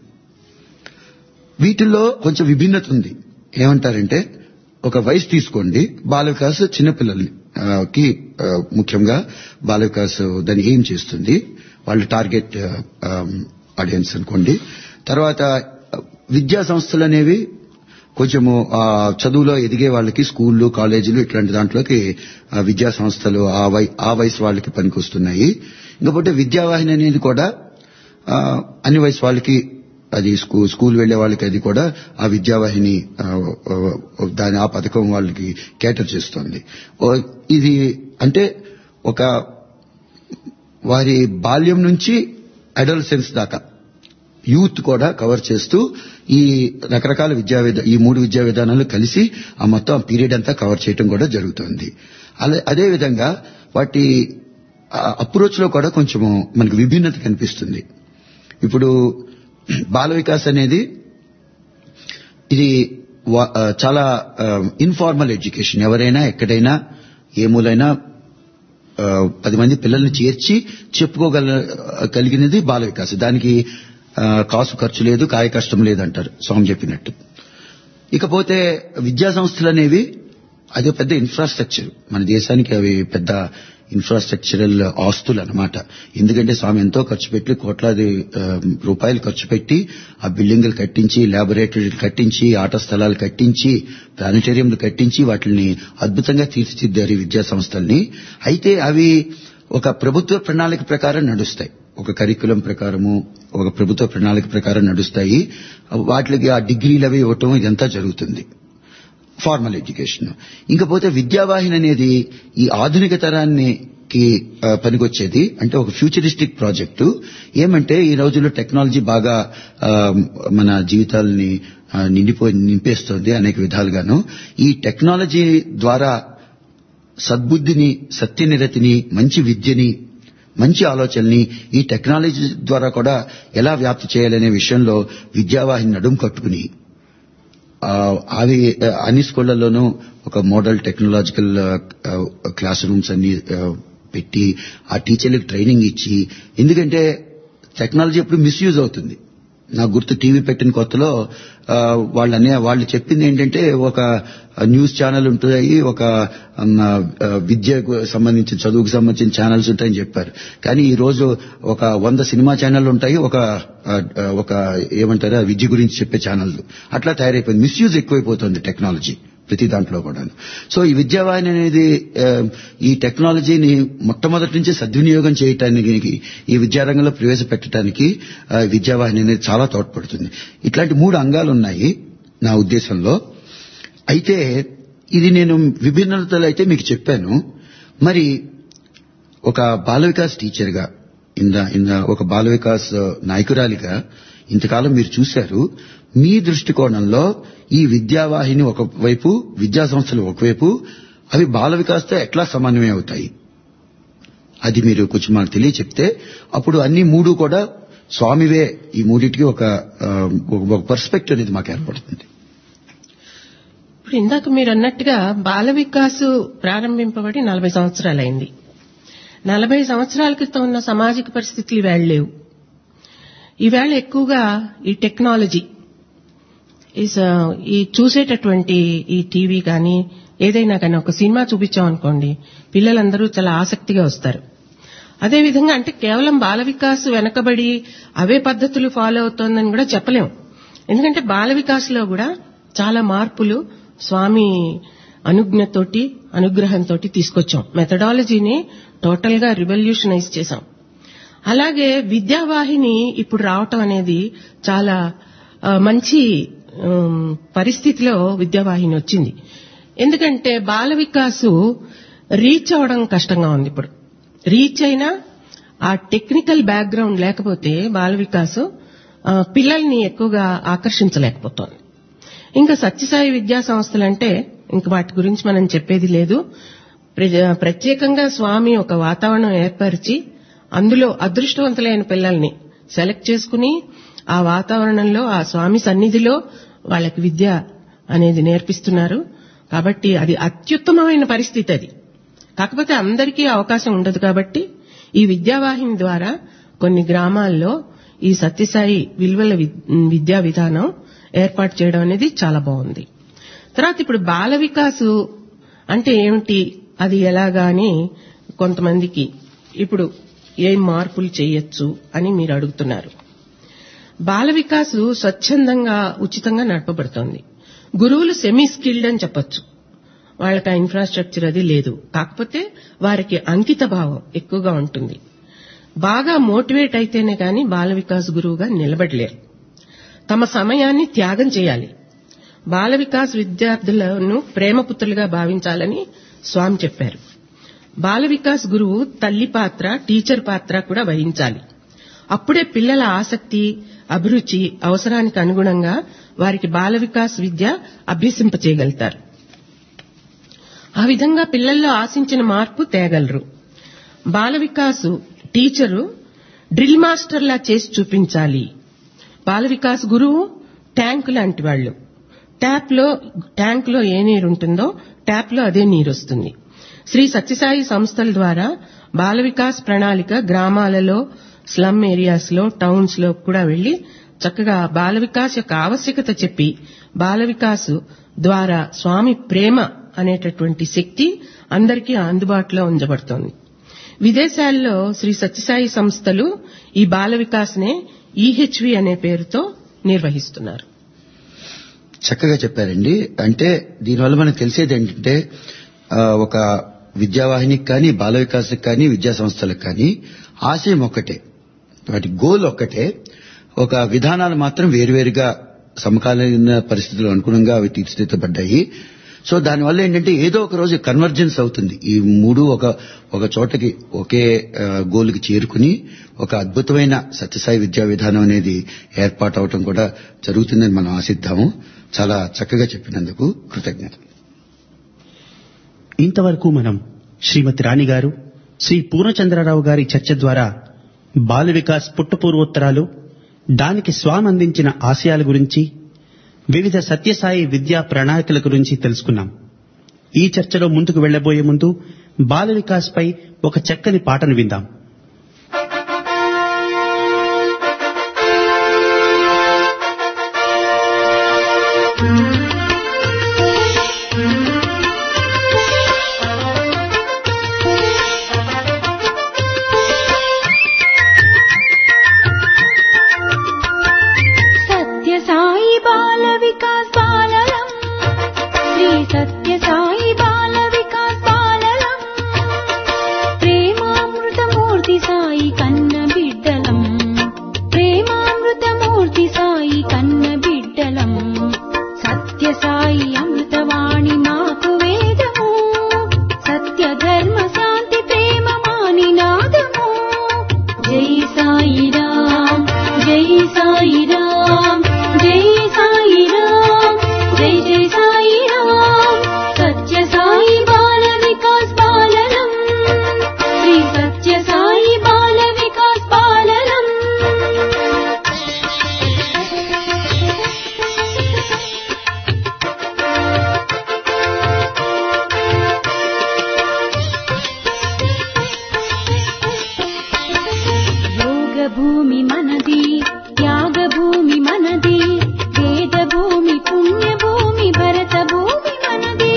వీటిల్లో కొంచెం విభిన్నత ఉంది. ఏమంటారంటే ఒక వయసు తీసుకోండి, బాల వికాస్ చిన్నపిల్లలకి ముఖ్యంగా బాల వికాస్ దాన్ని ఏం చేస్తుంది, వాళ్ళ టార్గెట్ ఆడియన్స్ అనుకోండి. తర్వాత విద్యా సంస్థలు అనేవి కొంచెము చదువులో ఎదిగే వాళ్ళకి స్కూళ్లు కాలేజీలు ఇట్లాంటి దాంట్లోకి విద్యా సంస్థలు ఆ వయసు వాళ్ళకి పనికొస్తున్నాయి. ఇంకపోతే విద్యావాహిని అనేది కూడా అన్ని వయసు వాళ్ళకి అది స్కూల్ వెళ్లే వాళ్ళకి అది కూడా ఆ విద్యావాహిని దాని ఆ పథకం వాళ్ళకి కేటర్ చేస్తోంది. ఇది అంటే ఒక వారి బాల్యం నుంచి అడోలసెన్స్ దాకా యూత్ కూడా కవర్ చేస్తూ ఈ రకరకాల విద్యా ఈ మూడు విద్యా విధానాలు కలిసి ఆ మొత్తం పీరియడ్ అంతా కవర్ చేయడం కూడా జరుగుతోంది. అదేవిధంగా వాటి అప్రోచ్ లో కూడా కొంచెము మనకు విభిన్నత కనిపిస్తుంది. ఇప్పుడు బాల వికాస్ అనేది ఇది చాలా ఇన్ఫార్మల్ ఎడ్యుకేషన్. ఎవరైనా ఎక్కడైనా ఏ మూలైనా పది మంది పిల్లల్ని చేర్చి చెప్పుకోగల కలిగినది బాల వికాస్. దానికి కాసు ఖర్చు లేదు, కాయ కష్టం లేదంటారు స్వామి చెప్పినట్టు. ఇకపోతే విద్యా సంస్థలు అనేవి అదే పెద్ద ఇన్ఫ్రాస్ట్రక్చర్. మన దేశానికి అవి పెద్ద ఇన్ఫ్రాస్ట్రక్చరల్ ఆస్తులు అన్నమాట. ఎందుకంటే స్వామి ఎంతో ఖర్చు పెట్టి కోట్లాది రూపాయలు ఖర్చు పెట్టి ఆ బిల్డింగులు కట్టించి, ల్యాబొరేటరీలు కట్టించి, ఆట స్థలాలు కట్టించి, ప్లానిటేరియంలు కట్టించి వాటిని అద్భుతంగా తీర్చిదిద్దారు ఈ విద్యా సంస్థల్ని. అయితే అవి ఒక ప్రభుత్వ ప్రణాళిక ప్రకారం నడుస్తాయి. ఒక కరికులం ప్రకారము ఒక ప్రభుత్వ ప్రణాళిక ప్రకారం నడుస్తాయి. వాటికి ఆ డిగ్రీలు అవి ఇవ్వటం ఇదంతా జరుగుతుంది, ఫార్మల్ ఎడ్యుకేషన్. ఇంకపోతే విద్యావాహిని అనేది ఈ ఆధునిక తరానికి పనికొచ్చేది. అంటే ఒక ఫ్యూచరిస్టిక్ ప్రాజెక్టు. ఏమంటే ఈ రోజుల్లో టెక్నాలజీ బాగా మన జీవితాలని నిండిపోయి నింపేస్తోంది అనేక విధాలుగాను. ఈ టెక్నాలజీ ద్వారా సద్బుద్ధిని, సత్యనిరతిని, మంచి విద్యని, మంచి ఆలోచనల్ని ఈ టెక్నాలజీ ద్వారా కూడా ఎలా వ్యాప్తి చేయాలనే విషయంలో విద్యావాహిని నడుం కట్టుకుని అవి అన్ని స్కూళ్లలోనూ ఒక మోడల్ టెక్నాలజికల్ క్లాస్ రూమ్స్ అన్ని పెట్టి ఆ టీచర్లకు ట్రైనింగ్ ఇచ్చి, ఎందుకంటే టెక్నాలజీ ఎప్పుడు మిస్యూజ్ అవుతుంది. నాకు గుర్తు టీవీ పెట్టిన కొత్తలో వాళ్ళనే వాళ్ళు చెప్పింది ఏంటంటే ఒక న్యూస్ ఛానల్ ఉంటాయి, ఒక విద్యకు సంబంధించిన చదువుకు సంబంధించిన ఛానల్స్ ఉంటాయని చెప్పారు. కానీ ఈ రోజు ఒక వంద సినిమా ఛానల్ ఉంటాయి, ఒక ఒక ఏమంటారా విద్య గురించి చెప్పే ఛానళ్లు. అట్లా తయారైపోయింది. మిస్యూజ్ ఎక్కువైపోతుంది టెక్నాలజీ ప్రతి దాంట్లో కూడా. సో ఈ విద్యావాహిని అనేది ఈ టెక్నాలజీని మొట్టమొదటి నుంచి సద్వినియోగం చేయటానికి, ఈ విద్యారంగంలో ప్రవేశపెట్టడానికి విద్యావాహిని అనేది చాలా తోడ్పడుతుంది. ఇట్లాంటి మూడు అంగాలు ఉన్నాయి నా ఉద్దేశంలో. అయితే ఇది నేను విభిన్నతలు అయితే మీకు చెప్పాను. మరి ఒక బాల వికాస్ టీచర్గా ఇంద ఇంద ఒక బాల వికాస్ నాయకురాలిగా ఇంతకాలం మీరు చూశారు. మీ దృష్టికోణంలో ఈ విద్యావాహిని ఒకవైపు, విద్యా సంస్థలు ఒకవైపు, అవి బాల వికాస్తో ఎట్లా సమన్వయం అవుతాయి? అది మీరు కొంచెం మనకు తెలియచెప్తే అప్పుడు అన్ని మూడు కూడా స్వామివే, ఈ మూడింటికి ఒక ఒక పర్స్పెక్టివ్ అనేది మాకు ఏర్పడుతుంది. ఇప్పుడు ఇందాక మీరు అన్నట్టుగా బాల వికాస్ ప్రారంభింపబడి నలభై సంవత్సరాలైంది. నలభై సంవత్సరాల క్రితం ఉన్న సామాజిక పరిస్థితులు ఈవేళ లేవు. ఈవేళ ఎక్కువగా ఈ టెక్నాలజీ, ఈ చూసేటటువంటి ఈ టీవీ కానీ ఏదైనా కానీ ఒక సినిమా చూపించామనుకోండి, పిల్లలందరూ చాలా ఆసక్తిగా వస్తారు. అదేవిధంగా అంటే కేవలం బాల వికాస్ వెనకబడి అవే పద్ధతులు ఫాలో అవుతోందని కూడా చెప్పలేము. ఎందుకంటే బాల వికాస్లో కూడా చాలా మార్పులు స్వామి అనుజ్ఞతోటి, అనుగ్రహంతో తీసుకొచ్చాం. మెథడాలజీని టోటల్ గా రివల్యూషనైజ్ చేశాం. అలాగే విద్యావాహిని ఇప్పుడు రావటం అనేది చాలా మంచి పరిస్థితిలో విద్యావాహిని వచ్చింది. ఎందుకంటే బాల వికాసు రీచ్ అవడం కష్టంగా ఉంది. ఇప్పుడు రీచ్ అయినా ఆ టెక్నికల్ బ్యాక్గ్రౌండ్ లేకపోతే బాల వికాసు పిల్లల్ని ఎక్కువగా ఆకర్షించలేకపోతోంది. ఇంకా సత్యసాయి విద్యా సంస్థలంటే ఇంక వాటి గురించి మనం చెప్పేది లేదు. ప్రత్యేకంగా స్వామి ఒక వాతావరణం ఏర్పరిచి అందులో అదృష్టవంతులైన పిల్లల్ని సెలెక్ట్ చేసుకుని ఆ వాతావరణంలో, ఆ స్వామి సన్నిధిలో వాళ్ళకి విద్య అనేది నేర్పిస్తున్నారు. కాబట్టి అది అత్యుత్తమమైన పరిస్థితి. అది కాకపోతే అందరికీ అవకాశం ఉండదు. కాబట్టి ఈ విద్యావాహిని ద్వారా కొన్ని గ్రామాల్లో ఈ సత్యసాయి విలువల విద్యా విధానం ఏర్పాటు చేయడం అనేది చాలా బాగుంది. తర్వాత ఇప్పుడు బాల వికాసు అంటే ఏమిటి, అది ఎలాగా అని కొంతమందికి ఇప్పుడు ఏం మార్పులు చేయొచ్చు అని మీరు అడుగుతున్నారు. బాల వికాసు స్వచ్ఛందంగా, ఉచితంగా నడపబడుతోంది. గురువులు సెమీ స్కిల్డ్ అని చెప్పొచ్చు. వాళ్ళకి ఆ ఇన్ఫ్రాస్ట్రక్చర్ అది లేదు. కాకపోతే వారికి అంకిత భావం ఎక్కువగా ఉంటుంది. బాగా మోటివేట్ అయితేనే గాని బాల వికాస్ గురువుగా నిలబడలేరు. తమ సమయాన్ని త్యాగం చేయాలి. బాల వికాస్ విద్యార్థులను ప్రేమపుత్రులుగా భావించాలని స్వామి చెప్పారు. బాల వికాస్ గురువు తల్లి పాత్ర, టీచర్ పాత్ర కూడా వహించాలి. అప్పుడే పిల్లల ఆసక్తి, అభిరుచి, అవసరానికి అనుగుణంగా వారికి బాల వికాస్ విద్య అభ్యసింపచేయగలుగుతారు. ఆ విధంగా పిల్లల్లో ఆశించిన మార్పు తేగలరు. బాల వికాసు టీచరు డ్రిల్ మాస్టర్లా చేసి చూపించాలి. బాల వికాస్ గురువు ట్యాంకు లాంటి వాళ్ళు. ట్యాప్ లో ట్యాంక్ లో ఏ నీరు ఉంటుందో ట్యాప్ లో అదే నీరు వస్తుంది. శ్రీ సత్యసాయి సంస్థల ద్వారా బాల వికాస్ ప్రణాళిక గ్రామాలలో, స్లమ్ ఏరియాస్ లో, టౌన్స్ లో కూడా వెళ్లి చక్కగా బాల వికాస్ యొక్క ఆవశ్యకత చెప్పి బాల వికాస్ ద్వారా స్వామి ప్రేమ అనేటటువంటి శక్తి అందరికీ అందుబాటులో ఉంచబడుతోంది. విదేశాల్లో శ్రీ సత్యసాయి సంస్థలు ఈ బాల వికాస్ నే ఈహెచ్వి అనే పేరుతో నిర్వహిస్తున్నారు. చక్కగా చెప్పారండి. అంటే దీనివల్ల మనకు తెలిసేది ఏంటంటే ఒక విద్యావాహినికి కానీ, బాల వికాస్కి కానీ, విద్యా సంస్థలకు కానీ ఆశయం ఒక్కటే, వాటి గోల్ ఒక్కటే. ఒక విధానాలు మాత్రం వేరువేరుగా సమకాలీన పరిస్థితులకు అనుగుణంగా అవి తీర్చిదిద్దబడ్డాయి. సో దానివల్ల ఏంటంటే ఏదో ఒక రోజు కన్వర్జెన్స్ అవుతుంది. ఈ మూడు ఒక ఒక చోటకి ఒకే గోల్కి చేరుకుని ఒక అద్భుతమైన సత్యసాయి విద్యా విధానం అనేది ఏర్పాటు అవటం కూడా జరుగుతుందని మనం ఆశిద్దాము. చాలా చక్కగా చెప్పినందుకు కృతజ్ఞతలు. ఇంతవరకు మనం శ్రీమతి రాణి గారు, శ్రీ పూర్ణచంద్రరావు గారి చర్చ ద్వారా బాల వికాస్ పుట్టపూర్వోత్తరాలు, దానికి స్వామి అందించిన ఆశయాల గురించి, వివిధ సత్యసాయి విద్యా ప్రణాళికల గురించి తెలుసుకున్నాం. ఈ చర్చలో ముందుకు వెళ్లబోయే ముందు బాల వికాస్ పై ఒక చక్కని పాటను విందాం. సత్యసాయి బాల వికాస్ బాలలం ప్రేమామృతమూర్తి సాయి రామ్ జై సాయి రామ్ జై జై సాయి రామ్ సత్య సాయి బాల వికాస్ పాలనం శ్రీ సత్య సాయి బాల వికాస్ పాలనం యోగ భూమి మనది త్యాగ భూమి మనది వేద భూమి పుణ్య భూమి భరత భూమి మనది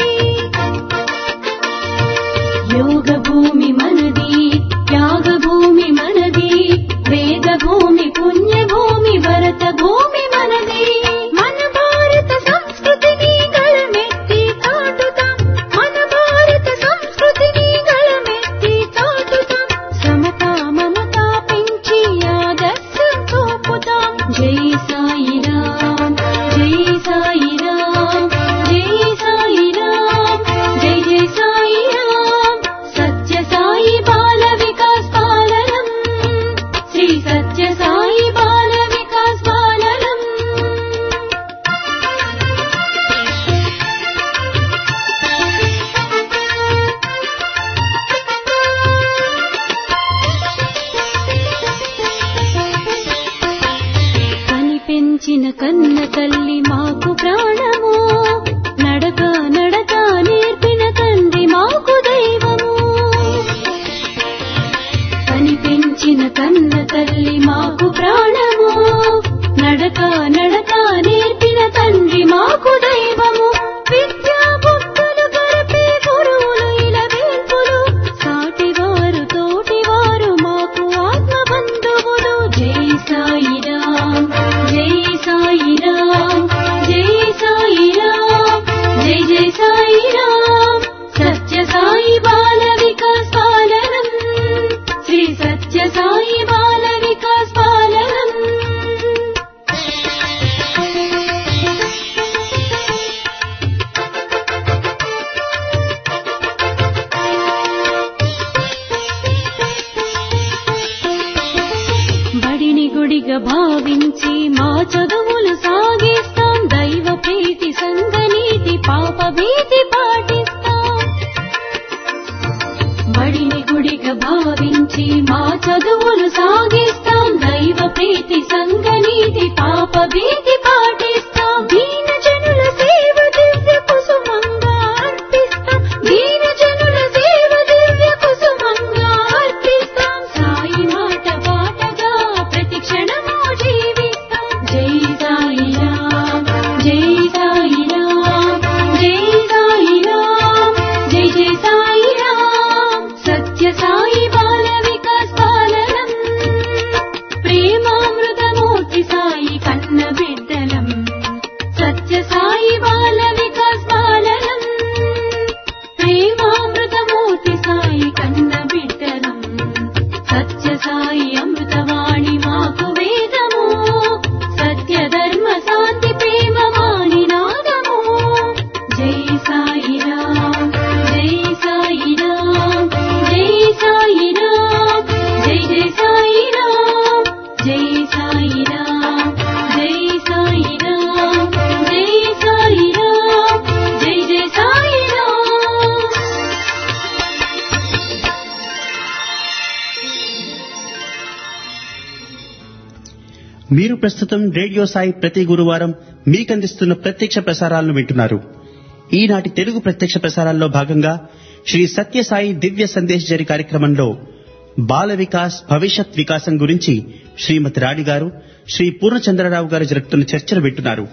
యోగ భూమి మనది త్యాగ భూమి మనది వేద భూమి పుణ్య భూమి భరత భూమి మనది మన భారత సంస్కృతిని గళమెత్తి చాటుతాం మన భారత సంస్కృతిని గళమెత్తి చాటుతాం సమతా మమతా పెంచి ఆదర్శం చూపుతాం జై సాయి రామ్ జై సాయి రామ్ జై సాయి రామ్ జై జై సాయి రామ్ సత్య సాయి బాల వికాస్ పాలనం శ్రీ సత్య సాయి బాల వికాస్ పాలనం కని పెంచిన కన్న తల్లి మాకు ప్రాణము నడక నడక నేర్పిన తండ్రి మాకు దైవము కని పెంచిన కన్న తల్లి మాకు ప్రాణము నడక నడక నేర్పిన తండ్రి మాకు దైవము విద్యా బుద్ధులు గరిపే గురువులు ఇలా వేల్పులు సాటివారు తోటివారు మాకు ఆత్మ బంధువులు జై సాయి రామ్ జై సాయి రామ్ జై సాయి రామ్ జై జై సాయి రామ్ సత్య సాయి బాల వికాస్ పాలనం శ్రీ సత్య సాయి బాల వికాస్ పాలనం బడిని గుడిగా భావించి మా చదువులు సాగిస్తాం దైవ ప్రీతి సంగనీతి పాప భీతి పాటిస్తాం బడిని గుడిగా భావించి మా చదువులు సాగిస్తాం దైవ ప్రీతి సంగనీతి పాప భీతి పాటిస్తాం దీన జనుల సేవ దివ్య కుసుమంగా అర్పిస్తాం దీన జనుల సేవ దివ్య కుసుమంగా అర్పిస్తాం సాయి మాట పాటగా ప్రతి క్షణము జీవిస్తాం జై సాయి రామ్ జై సాయి రామ్ జై సాయి రామ్ జై జై సాయి రామ్ సత్య సాయి బాల వికాస్ పాలనం ప్రేమామృతమూర్తి సాయి కన్న బిడ్డలం సత్య సాయి బాల వికాస్ పాలనం ప్రేమామృతమూర్తి సాయి కన్న బిడ్డలం సత్య సాయి అమృతవాణి మాకు వేదము సత్య ధర్మ శాంతి ప్రేమ వాణి నాదము జై సాయి రామ్ జై సాయి రామ్ జై సాయి రామ్ జై జై సాయి రామ్ జై సాయి రామ్ జై సాయి రామ్ జై సాయి రామ్ జై జై సాయి రామ్ మీరు ప్రస్తుతం రేడియో సాయి ప్రతి గురువారం మీకందిస్తున్న ప్రత్యక్ష ప్రసారాలను వింటున్నారు. ఈనాటి తెలుగు ప్రత్యక్ష ప్రసారాల్లో భాగంగా శ్రీ సత్యసాయి దివ్య సందేశ్ జరి కార్యక్రమంలో బాల వికాస్ భవిష్యత్ వికాసం గురించి శ్రీమతి రాణి గారు శ్రీ పూర్ణచంద్రరావు గారు జరుపుతున్న చర్చలు వింటున్నారు.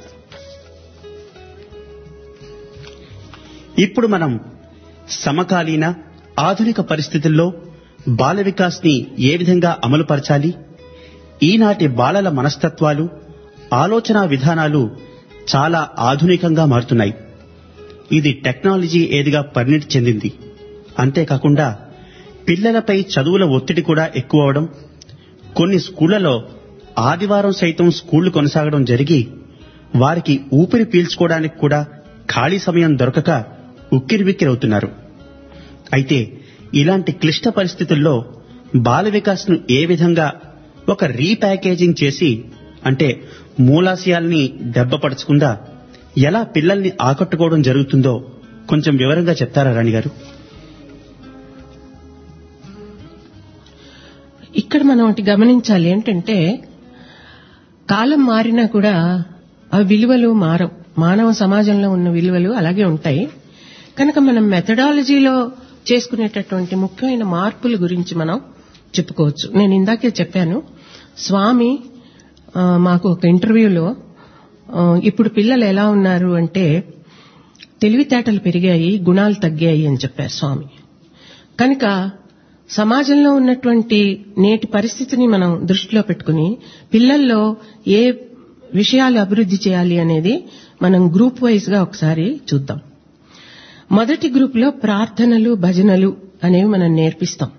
ఇప్పుడు మనం సమకాలీన ఆధునిక పరిస్థితుల్లో బాల వికాస్ ని ఏ విధంగా అమలుపరచాలి, ఈనాటి బాలల మనస్తత్వాలు ఆలోచనా విధానాలు చాలా ఆధునికంగా మారుతున్నాయి. ఇది టెక్నాలజీ ఏదిగా పరిణితి చెందింది. అంతేకాకుండా పిల్లలపై చదువుల ఒత్తిడి కూడా ఎక్కువ అవడం, కొన్ని స్కూళ్లలో ఆదివారం సైతం స్కూళ్లు కొనసాగడం జరిగి వారికి ఊపిరి పీల్చుకోవడానికి కూడా ఖాళీ సమయం దొరకక ఉక్కిరిబిక్కిరవుతున్నారు. అయితే ఇలాంటి క్లిష్ట పరిస్థితుల్లో బాల వికాస్ ను ఏ విధంగా ఒక రీప్యాకేజింగ్ చేసి అంటే మూలాశయాల్ని దెబ్బపరచకుండా ఎలా పిల్లల్ని ఆకట్టుకోవడం జరుగుతుందో కొంచెం వివరంగా చెప్తారా రాణి గారు? ఇక్కడ మనం ఒకటి గమనించాలి ఏంటంటే, కాలం మారినా కూడా ఆ విలువలు మారవు. మానవ సమాజంలో ఉన్న విలువలు అలాగే ఉంటాయి. కనుక మనం మెథడాలజీలో చేసుకునేటటువంటి ముఖ్యమైన మార్పుల గురించి మనం చెప్పుకోవచ్చు. నేను ఇందాకే చెప్పాను, స్వామి మాకు ఒక ఇంటర్వ్యూలో ఇప్పుడు పిల్లలు ఎలా ఉన్నారు అంటే తెలివితేటలు పెరిగాయి, గుణాలు తగ్గాయి అని చెప్పారు స్వామి. కనుక సమాజంలో ఉన్నటువంటి నేటి పరిస్థితిని మనం దృష్టిలో పెట్టుకుని పిల్లల్లో ఏ విషయాలు అభివృద్ధి చేయాలి అనేది మనం గ్రూప్ వైజ్ గా ఒకసారి చూద్దాం. మొదటి గ్రూప్ లో ప్రార్థనలు, భజనలు అనేవి మనం నేర్పిస్తాం.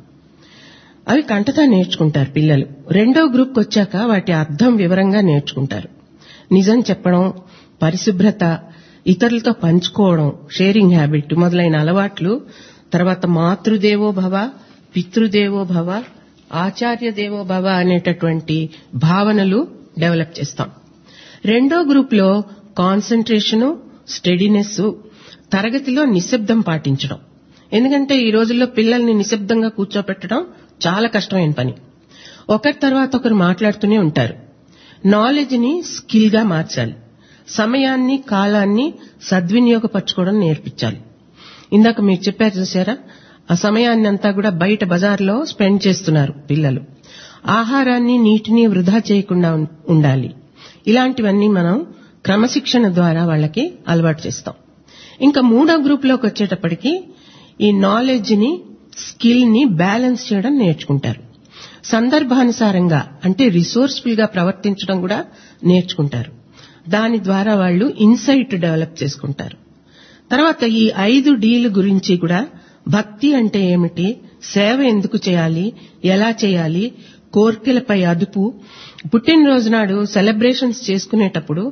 అవి కంటతా నేర్చుకుంటారు పిల్లలు. రెండో గ్రూప్కి వచ్చాక వాటి అర్థం వివరంగా నేర్చుకుంటారు. నిజం చెప్పడం, పరిశుభ్రత, ఇతరులతో పంచుకోవడం, షేరింగ్ హ్యాబిట్ మొదలైన అలవాట్లు, తర్వాత మాతృదేవో భవ, పితృదేవో భవ, ఆచార్య దేవో భవ అనేటటువంటి భావనలు డెవలప్ చేస్తాం. రెండో గ్రూప్ లో కాన్సంట్రేషను, స్టెడీనెస్, తరగతిలో నిశ్శబ్దం పాటించడం. ఎందుకంటే ఈ రోజుల్లో పిల్లల్ని నిశ్శబ్దంగా కూర్చోపెట్టడం చాలా కష్టమైన పని. ఒకరి తర్వాత ఒకరు మాట్లాడుతూనే ఉంటారు. నాలెడ్జ్ ని స్కిల్ గా మార్చాలి. సమయాన్ని, కాలాన్ని సద్వినియోగపరచుకోవడం నేర్పించాలి. ఇందాక మీరు చెప్పారు చూసారా, ఆ సమయాన్ని అంతా కూడా బయట బజార్లో స్పెండ్ చేస్తున్నారు పిల్లలు. ఆహారాన్ని, నీటిని వృధా చేయకుండా ఉండాలి. ఇలాంటివన్నీ మనం క్రమశిక్షణ ద్వారా వాళ్ళకి అలవాటు చేస్తాం. ఇంకా మూడో గ్రూప్ లోకి వచ్చేటప్పటికి ఈ నాలెడ్జ్ ని, స్కిల్ ని బ్యాలెన్స్ చేయడం నేర్చుకుంటారు. సందర్భానుసారంగా అంటే రిసోర్స్ఫుల్ గా ప్రవర్తించడం కూడా నేర్చుకుంటారు. దాని ద్వారా వాళ్ళు ఇన్సైట్ డెవలప్ చేసుకుంటారు. తర్వాత ఈ ఐదు డీల గురించి కూడా, భక్తి అంటే ఏమిటి, సేవ ఎందుకు చేయాలి, ఎలా చేయాలి, కోర్కెలపై అదుపు, పుట్టినరోజు నాడు సెలబ్రేషన్స్ చేసుకునేటప్పుడు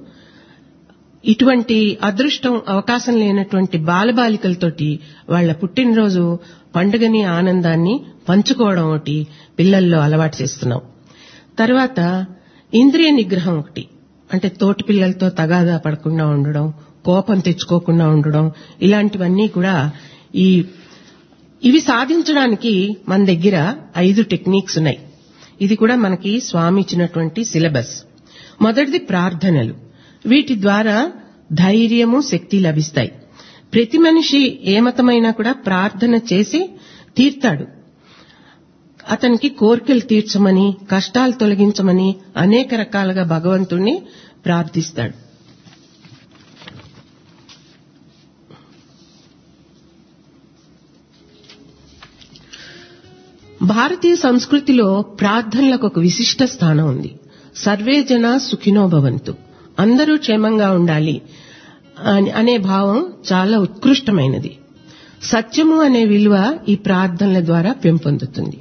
ఇటువంటి అదృష్టం, అవకాశం లేనటువంటి బాలబాలికలతోటి వాళ్ల పుట్టినరోజు పండుగని, ఆనందాన్ని పంచుకోవడం ఒకటి పిల్లల్లో అలవాటు చేస్తున్నాం. తర్వాత ఇంద్రియ నిగ్రహం ఒకటి, అంటే తోటి పిల్లలతో తగాదా పడకుండా ఉండడం, కోపం తెచ్చుకోకుండా ఉండడం, ఇలాంటివన్నీ కూడా ఈ ఇవి సాధించడానికి మన దగ్గర ఐదు టెక్నిక్స్ ఉన్నాయి. ఇది కూడా మనకి స్వామి ఇచ్చినటువంటి సిలబస్. మొదటిది ప్రార్థనలు. వీటి ద్వారా ధైర్యము, శక్తి లభిస్తాయి. ప్రతి మనిషి ఏ మతమైనా కూడా ప్రార్థన చేసి తీర్తాడు. అతనికి కోరికలు తీర్చమని, కష్టాలు తొలగించమని అనేక రకాలుగా భగవంతుణ్ణి ప్రార్థిస్తాడు. భారతీయ సంస్కృతిలో ప్రార్థనలకు ఒక విశిష్ట స్థానం ఉంది. సర్వే జన సుఖినో భవంతు, అందరూ క్షేమంగా ఉండాలి అనే భావం చాలా ఉత్కృష్టమైనది. సత్యము అనే విలువ ఈ ప్రార్థనల ద్వారా పెంపొందుతుంది.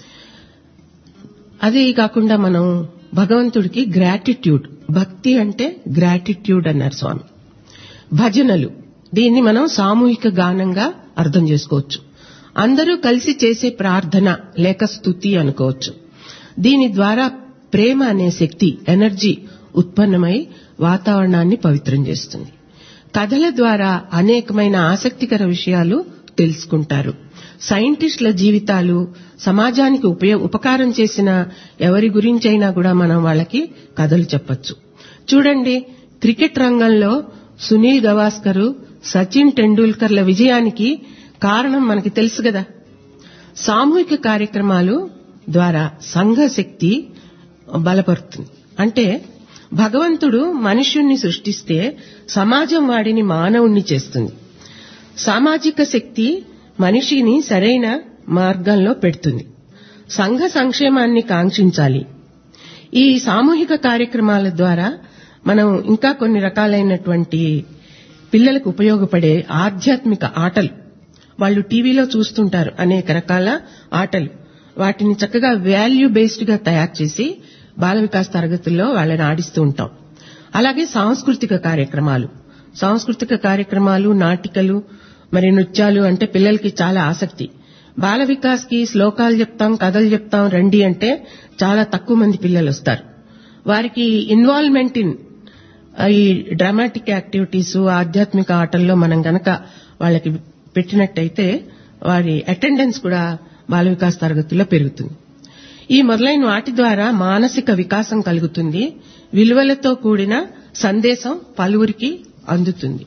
అదే కాకుండా మనం భగవంతుడికి గ్రాటిట్యూడ్, భక్తి అంటే గ్రాటిట్యూడ్ అన్నారు స్వామి. భజనలు, దీన్ని మనం సామూహిక గానంగా అర్థం చేసుకోవచ్చు. అందరూ కలిసి చేసే ప్రార్థన లేక స్తుతి అనుకోవచ్చు. దీని ద్వారా ప్రేమ అనే శక్తి, ఎనర్జీ ఉత్పన్నమై వాతావరణాన్ని పవిత్రం చేస్తుంది. కథల ద్వారా అనేకమైన ఆసక్తికర విషయాలు తెలుసుకుంటారు. సైంటిస్టుల జీవితాలు, సమాజానికి ఉపయోగ ఉపకారం చేసిన ఎవరి గురించైనా కూడా మనం వాళ్ళకి కథలు చెప్పొచ్చు. చూడండి, క్రికెట్ రంగంలో సునీల్ గవాస్కర్, సచిన్ టెండూల్కర్ల విజయానికి కారణం మనకి తెలుసు కదా. సామూహిక కార్యక్రమాలు ద్వారా సంఘ శక్తి బలపడుతుంది. అంటే భగవంతుడు మనుష్యుణ్ణి సృష్టిస్తే సమాజం వాడిని మానవుణ్ణి చేస్తుంది. సామాజిక శక్తి మనిషిని సరైన మార్గంలో పెడుతుంది. సంఘ సంక్షేమాన్ని కాంక్షించాలి. ఈ సామూహిక కార్యక్రమాల ద్వారా మనం ఇంకా కొన్ని రకాలైనటువంటి పిల్లలకు ఉపయోగపడే ఆధ్యాత్మిక ఆటలు, వాళ్ళు టీవీలో చూస్తుంటారు అనేక రకాల ఆటలు, వాటిని చక్కగా వాల్యూ బేస్డ్ గా తయారు చేసి బాల వికాస్ తరగతుల్లో వాళ్ళని ఆడిస్తూ ఉంటాం. అలాగే సాంస్కృతిక కార్యక్రమాలు, సాంస్కృతిక కార్యక్రమాలు, నాటికలు, మరి నృత్యాలు అంటే పిల్లలకి చాలా ఆసక్తి. బాల వికాస్ కి శ్లోకాలు చెప్తాం, కథలు చెప్తాం రండి అంటే చాలా తక్కువ మంది పిల్లలు వస్తారు. వారికి ఇన్వాల్వ్మెంట్ ఇన్ ఈ డ్రామాటిక్ యాక్టివిటీస్, ఆధ్యాత్మిక ఆటల్లో మనం గనక వాళ్ళకి పెట్టినట్టయితే వారి అటెండెన్స్ కూడా బాల వికాస్ తరగతుల్లో పెరుగుతుంది. ఈ మొదలైన వాటి ద్వారా మానసిక వికాసం కలుగుతుంది, విలువలతో కూడిన సందేశం పలువురికి అందుతుంది.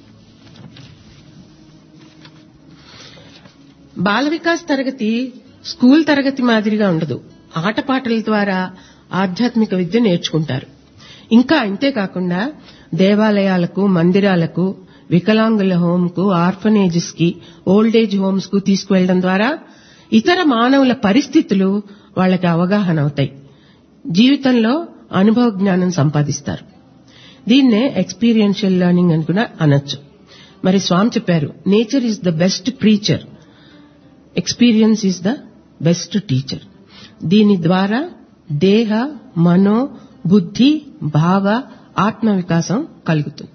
బాల వికాస్ తరగతి స్కూల్ తరగతి మాదిరిగా ఉండదు. ఆటపాటల ద్వారా ఆధ్యాత్మిక విద్య నేర్చుకుంటారు. ఇంకా ఇంతేకాకుండా దేవాలయాలకు, మందిరాలకు, వికలాంగుల హోంకు, ఆర్ఫనేజెస్ కి, ఓల్డేజ్ హోమ్స్ కు తీసుకువెళ్లడం ద్వారా ఇతర మానవుల పరిస్థితులు వాళ్ళకి అవగాహన అవుతాయి. జీవితంలో అనుభవ జ్ఞానం సంపాదిస్తారు. దీన్నే ఎక్స్పీరియన్షియల్ లెర్నింగ్ అని కూడా అనొచ్చు. మరి స్వామి చెప్పారు, nature is the best preacher, experience is the best teacher. దీని ద్వారా దేహ, మనో, బుద్ధి, భావ, ఆత్మ వికాసం కలుగుతుంది.